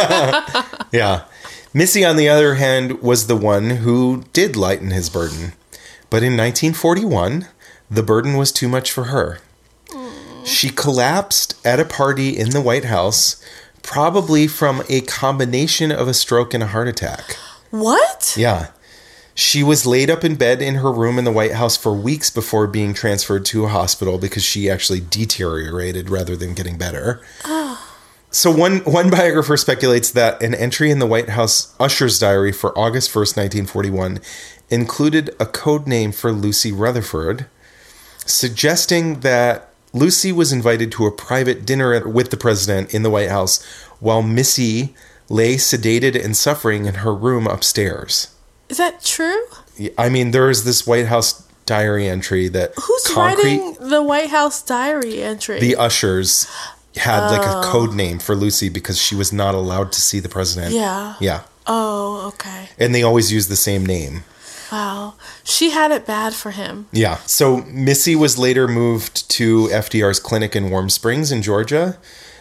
Yeah. Missy, on the other hand, was the one who did lighten his burden. But in nineteen forty-one, the burden was too much for her. Mm. She collapsed at a party in the White House, probably from a combination of a stroke and a heart attack. What? Yeah. She was laid up in bed in her room in the White House for weeks before being transferred to a hospital because she actually deteriorated rather than getting better. Oh. So one, one biographer speculates that an entry in the White House usher's diary for August first, nineteen forty-one included a code name for Lucy Rutherford, suggesting that Lucy was invited to a private dinner with the president in the White House while Missy lay sedated and suffering in her room upstairs. Is that true? I mean, there is this White House diary entry that Who's concrete, writing the White House diary entry? the ushers had like Oh. a code name for Lucy because she was not allowed to see the president. Yeah. Yeah. Oh, okay. And they always use the same name. Wow. She had it bad for him. Yeah. So Missy was later moved to F D R's clinic in Warm Springs in Georgia.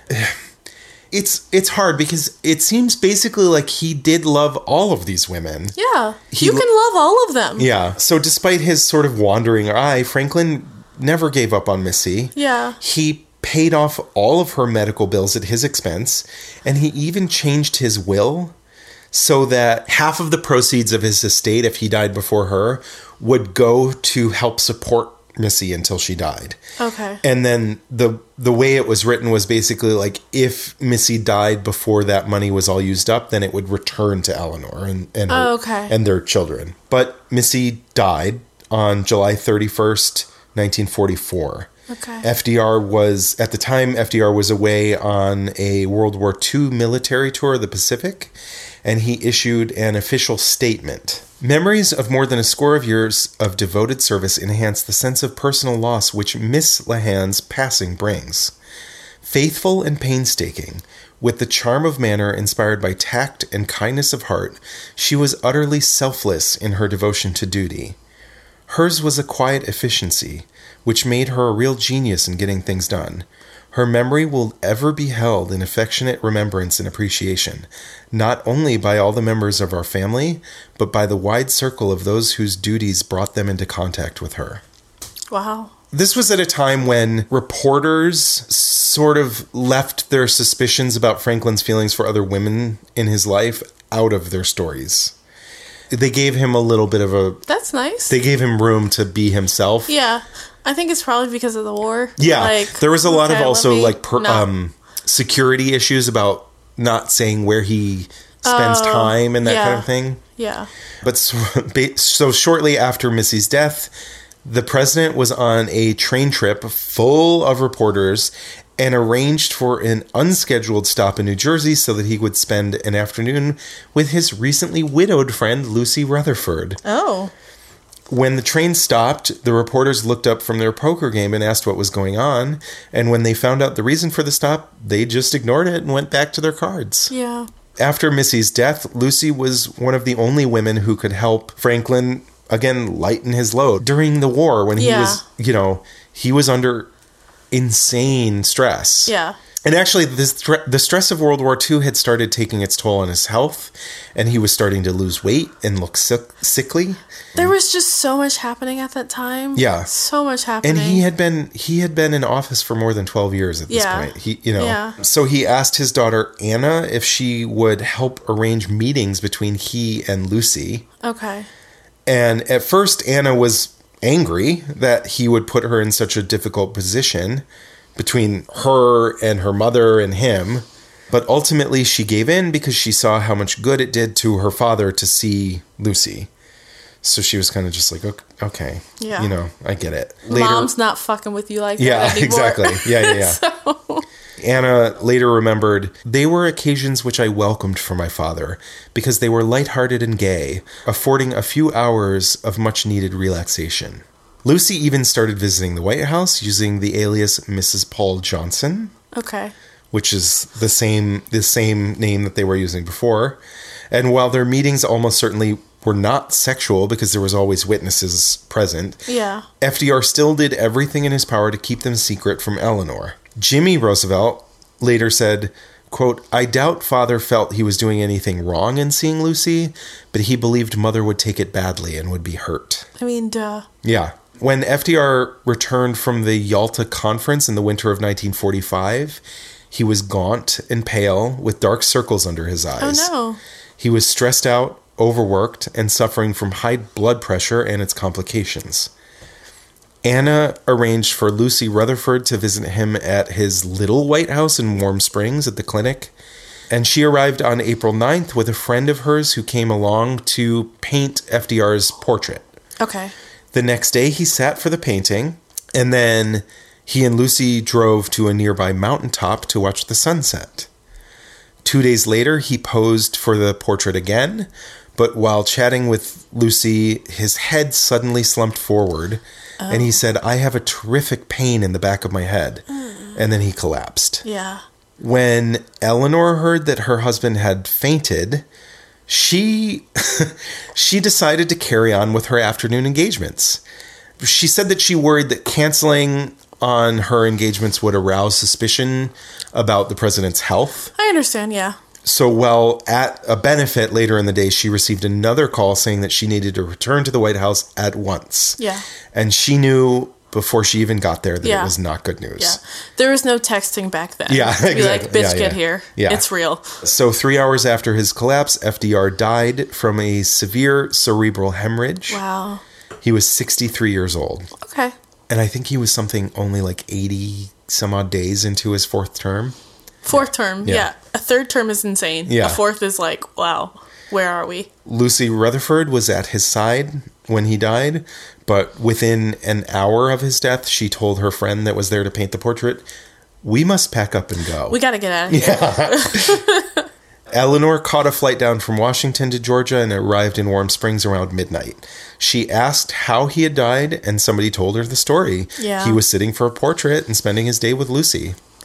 It's it's hard because it seems basically like he did love all of these women. Yeah. He you lo- can love all of them. Yeah. So despite his sort of wandering eye, Franklin never gave up on Missy. Yeah. He paid off all of her medical bills at his expense, and he even changed his will so that half of the proceeds of his estate, if he died before her, would go to help support Missy until she died. Okay. And then the the way it was written was basically like if Missy died before that money was all used up, then it would return to Eleanor and and, her, Oh, okay. and their children. But Missy died on July thirty-first, nineteen forty-four. Okay. F D R was, at the time, F D R was away on a World War Two military tour of the Pacific, and he issued an official statement. Memories of more than a score of years of devoted service enhance the sense of personal loss which Miss LeHand's passing brings. Faithful and painstaking, with the charm of manner inspired by tact and kindness of heart, she was utterly selfless in her devotion to duty. Hers was a quiet efficiency, which made her a real genius in getting things done. Her memory will ever be held in affectionate remembrance and appreciation, not only by all the members of our family, but by the wide circle of those whose duties brought them into contact with her. Wow. This was at a time when reporters sort of left their suspicions about Franklin's feelings for other women in his life out of their stories. They gave him a little bit of a... That's nice. They gave him room to be himself. Yeah. I think it's probably because of the war. Yeah. Like, there was a lot okay, of also me, like per, no. um, security issues about not saying where he spends Oh, time and that yeah. kind of thing. Yeah. But so, so shortly after Missy's death, the president was on a train trip full of reporters and arranged for an unscheduled stop in New Jersey so that he would spend an afternoon with his recently widowed friend, Lucy Rutherford. Oh. When the train stopped, the reporters looked up from their poker game and asked what was going on. And when they found out the reason for the stop, they just ignored it and went back to their cards. Yeah. After Missy's death, Lucy was one of the only women who could help Franklin, again, lighten his load. During the war, when he Yeah. was, you know, he was under insane stress. Yeah. And actually, this thre- the stress of World War Two had started taking its toll on his health, and he was starting to lose weight and look sick- sickly. There was just so much happening at that time. Yeah. So much happening. And he had been he had been in office for more than twelve years at this Yeah. point. He, you know, Yeah. so he asked his daughter Anna if she would help arrange meetings between he and Lucy. Okay. And at first, Anna was angry that he would put her in such a difficult position between her and her mother and him. But ultimately, she gave in because she saw how much good it did to her father to see Lucy. So she was kind of just like, okay, okay. Yeah. You know, I get it. Later, Mom's not fucking with you like yeah, that anymore. exactly. Yeah, yeah, yeah. So- Anna later remembered, they were occasions which I welcomed for my father, because they were lighthearted and gay, affording a few hours of much-needed relaxation. Lucy even started visiting the White House using the alias Missus Paul Johnson, Okay. which is the same the same name that they were using before. And while their meetings almost certainly were not sexual because there was always witnesses present, Yeah. F D R still did everything in his power to keep them secret from Eleanor. Jimmy Roosevelt later said, quote, I doubt father felt he was doing anything wrong in seeing Lucy, but he believed mother would take it badly and would be hurt. I mean, duh. Yeah. When F D R returned from the Yalta Conference in the winter of nineteen forty-five, he was gaunt and pale with dark circles under his eyes. Oh, no. He was stressed out, overworked, and suffering from high blood pressure and its complications. Anna arranged for Lucy Rutherford to visit him at his little White House in Warm Springs at the clinic, and she arrived on April ninth with a friend of hers who came along to paint F D R's portrait. Okay. The next day, he sat for the painting, and then he and Lucy drove to a nearby mountaintop to watch the sunset. Two days later, he posed for the portrait again, but while chatting with Lucy, his head suddenly slumped forward, oh. and he said, I have a terrific pain in the back of my head. Mm. And then he collapsed. Yeah. When Eleanor heard that her husband had fainted, she she decided to carry on with her afternoon engagements. She said that she worried that canceling on her engagements would arouse suspicion about the president's health. I understand, yeah. So while at a benefit later in the day, she received another call saying that she needed to return to the White House at once. Yeah. And she knew before she even got there that yeah. it was not good news. Yeah. There was no texting back then. Yeah, to be exactly. like, bitch, yeah, yeah. get here. Yeah. It's real. So three hours after his collapse, F D R died from a severe cerebral hemorrhage. Wow. He was sixty-three years old. Okay. And I think he was something only like eighty some odd days into his fourth term. Fourth term, yeah. Yeah. A third term is insane. Yeah. A fourth is like, wow, where are we? Lucy Rutherford was at his side when he died, but within an hour of his death, she told her friend that was there to paint the portrait, we must pack up and go. We got to get out of here. Yeah. Eleanor caught a flight down from Washington to Georgia and arrived in Warm Springs around midnight. She asked how he had died, and somebody told her the story. Yeah. He was sitting for a portrait and spending his day with Lucy. Yeah.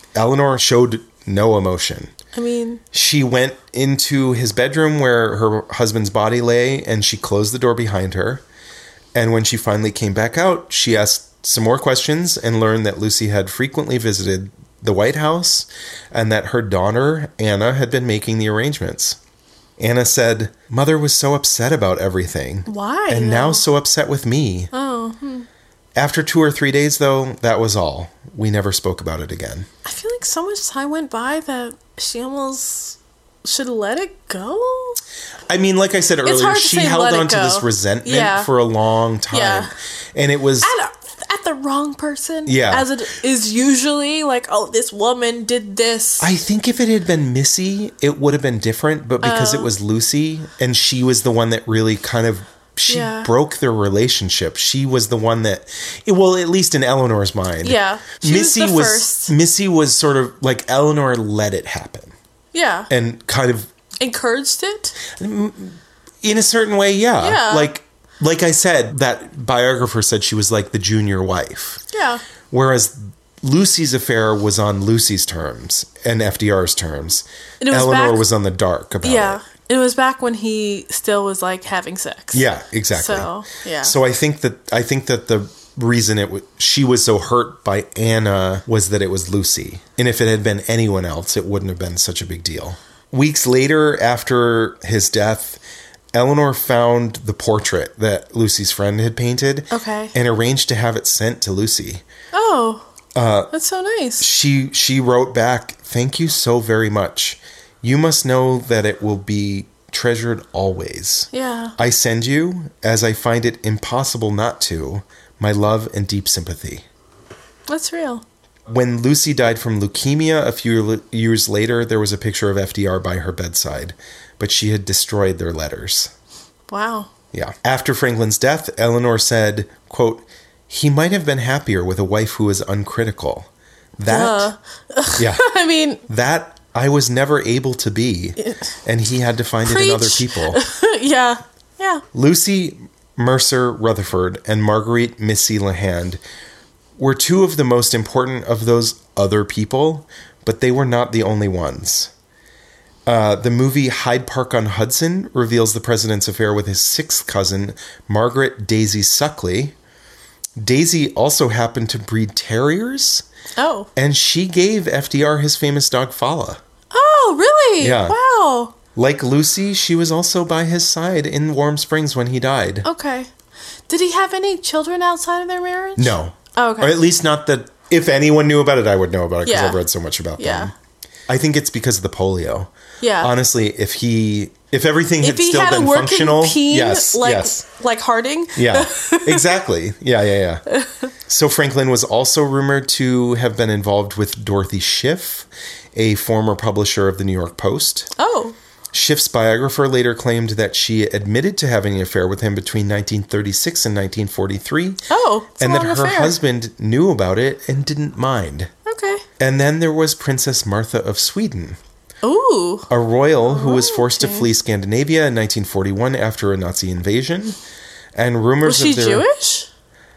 Eleanor showed no emotion. I mean... She went into his bedroom where her husband's body lay, and she closed the door behind her. And when she finally came back out, she asked some more questions and learned that Lucy had frequently visited the White House and that her daughter, Anna, had been making the arrangements. Anna said, "Mother was so upset about everything. Why? And though? now so upset with me." Oh, hmm. After two or three days, though, that was all. We never spoke about it again. I feel like so much time went by that she almost should let it go. I mean, like I said earlier, hard to she say held let it on to go. this resentment Yeah. for a long time. Yeah. And it was... At, at the wrong person. Yeah. As it is usually, like, oh, this woman did this. I think if it had been Missy, it would have been different, but because Oh. it was Lucy, and she was the one that really kind of... She Yeah. broke their relationship. She was the one that... Well, at least in Eleanor's mind. Yeah. She Missy was the was... first. Missy was sort of... Like, Eleanor let it happen. Yeah. And kind of... Encouraged it? In a certain way, yeah. Yeah. Like... Like I said, that biographer said she was like the junior wife. Yeah. Whereas Lucy's affair was on Lucy's terms and F D R's terms. And it was Eleanor back- was on the dark about Yeah. it. It was back when he still was, like, having sex. Yeah, exactly. So, yeah. So I think that I think that the reason it w- she was so hurt by Anna was that it was Lucy. And if it had been anyone else, it wouldn't have been such a big deal. Weeks later, after his death, Eleanor found the portrait that Lucy's friend had painted. Okay. And arranged to have it sent to Lucy. Oh. Uh, That's so nice. She she wrote back, "Thank you so very much. You must know that it will be treasured always. Yeah. I send you, as I find it impossible not to, my love and deep sympathy." That's real. When Lucy died from leukemia a few years later, there was a picture of F D R by her bedside, but she had destroyed their letters. Wow. Yeah. After Franklin's death, Eleanor said, quote, "He might have been happier with a wife who was uncritical. That, yeah, I mean, that I was never able to be, and he had to find it in other Preach. people." yeah. Yeah. Lucy Mercer Rutherford and Marguerite Missy LeHand were two of the most important of those other people, but they were not the only ones. Uh, the movie Hyde Park on Hudson reveals the president's affair with his sixth cousin, Margaret Daisy Suckley. Daisy also happened to breed terriers, Oh. and she gave F D R his famous dog Fala. Oh, really? Yeah. Wow. Like Lucy, she was also by his side in Warm Springs when he died. Okay. Did he have any children outside of their marriage? No. Oh, okay. Or at least not that... If anyone knew about it, I would know about it because Yeah. I've read so much about Yeah. them. I think it's because of the polio. Yeah. Honestly, if he... If everything had If he still had a been working functional... peen, yes, like, yes. like Harding. Yeah, exactly. Yeah, yeah, yeah. So Franklin was also rumored to have been involved with Dorothy Schiff, a former publisher of the New York Post. Oh. Schiff's biographer later claimed that she admitted to having an affair with him between nineteen thirty-six and nineteen forty-three. Oh, it's and a that long her affair. husband knew about it and didn't mind. Okay. And then there was Princess Martha of Sweden, Ooh. a royal who was Oh, forced okay. to flee Scandinavia in nineteen forty-one after a Nazi invasion. And rumors Was she of their... Jewish?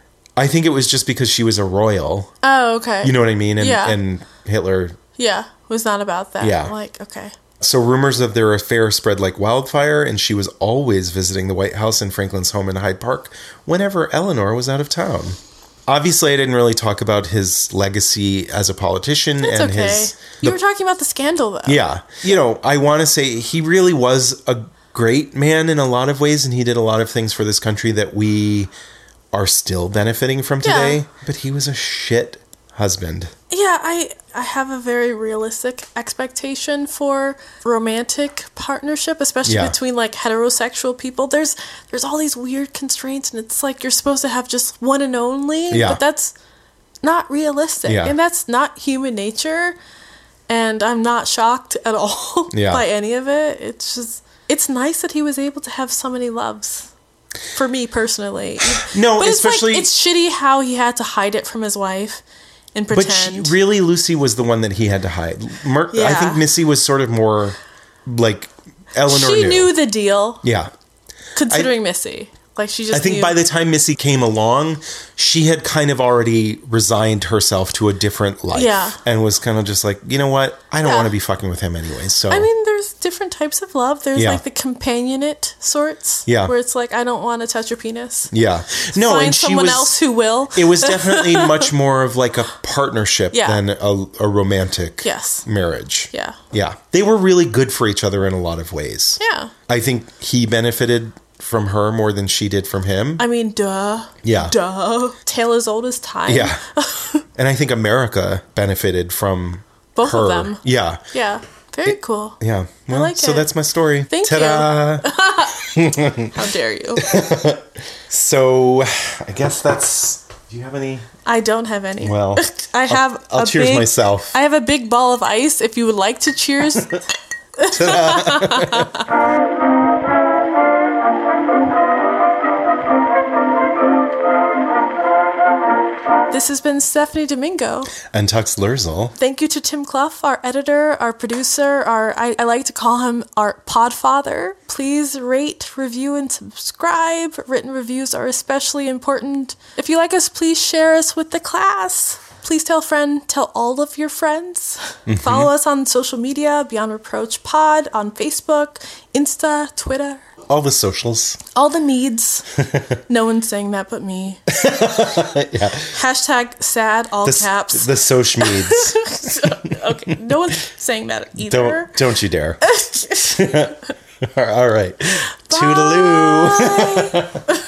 I think it was just because she was a royal. Oh, okay. You know what I mean? And, Yeah. and Hitler. Yeah. Was not about that. Yeah. Like, okay. So rumors of their affair spread like wildfire, and she was always visiting the White House and Franklin's home in Hyde Park whenever Eleanor was out of town. Obviously, I didn't really talk about his legacy as a politician It's and okay. his... You the- were talking about the scandal, though. Yeah. You know, I want to say he really was a great man in a lot of ways, and he did a lot of things for this country that we are still benefiting from today. Yeah. But he was a shit husband. Yeah, I I have a very realistic expectation for romantic partnership, especially Yeah. between like heterosexual people. There's there's all these weird constraints, and it's like you're supposed to have just one and only, Yeah. but that's not realistic, Yeah. and that's not human nature. And I'm not shocked at all Yeah. by any of it. It's just it's nice that he was able to have so many loves. For me personally, No, but especially... it's, like, it's shitty how he had to hide it from his wife and But pretend. she, really, Lucy was the one that he had to hide. Mer- I Yeah. think Missy was sort of more like Eleanor she knew. knew the deal, Yeah. considering Missy. Like she just I think knew. by the time Missy came along, she had kind of already resigned herself to a different life. Yeah. And was kind of just like, you know what? I don't Yeah. want to be fucking with him anyway. So I mean, there's different types of love. There's Yeah. like the companionate sorts. Yeah. Where it's like, I don't want to touch your penis. yeah. No, Find and she someone was, else who will. it was definitely much more of like a partnership Yeah. than a, a romantic Yes. marriage. Yeah. Yeah. They were really good for each other in a lot of ways. Yeah. I think he benefited from her more than she did from him. I mean, duh. Yeah. Duh. Tale as old as time. Yeah. And I think America benefited from Both her. of them. Yeah. Yeah. Very cool. Yeah. Well, like so it. that's my story. Thank Ta-da. you. How dare you? So I guess that's. Do you have any? I don't have any. Well, I have I'll a cheers big, myself. I have a big ball of ice. If you would like to cheers. This has been Stephanie Domingo. And Tux Lurzel. Thank you to Tim Clough, our editor, our producer, our I, I like to call him our podfather. Please rate, review, and subscribe. Written reviews are especially important. If you like us, please share us with the class. Please tell a friend, tell all of your friends. Mm-hmm. Follow us on social media, Beyond Reproach Pod, on Facebook, Insta, Twitter. All the socials. All the meads. No one's saying that but me. Yeah. Hashtag sad, all The, caps. the Soch Meads. Okay, no one's saying that either. Don't, don't you dare. All right. Bye. Toodaloo.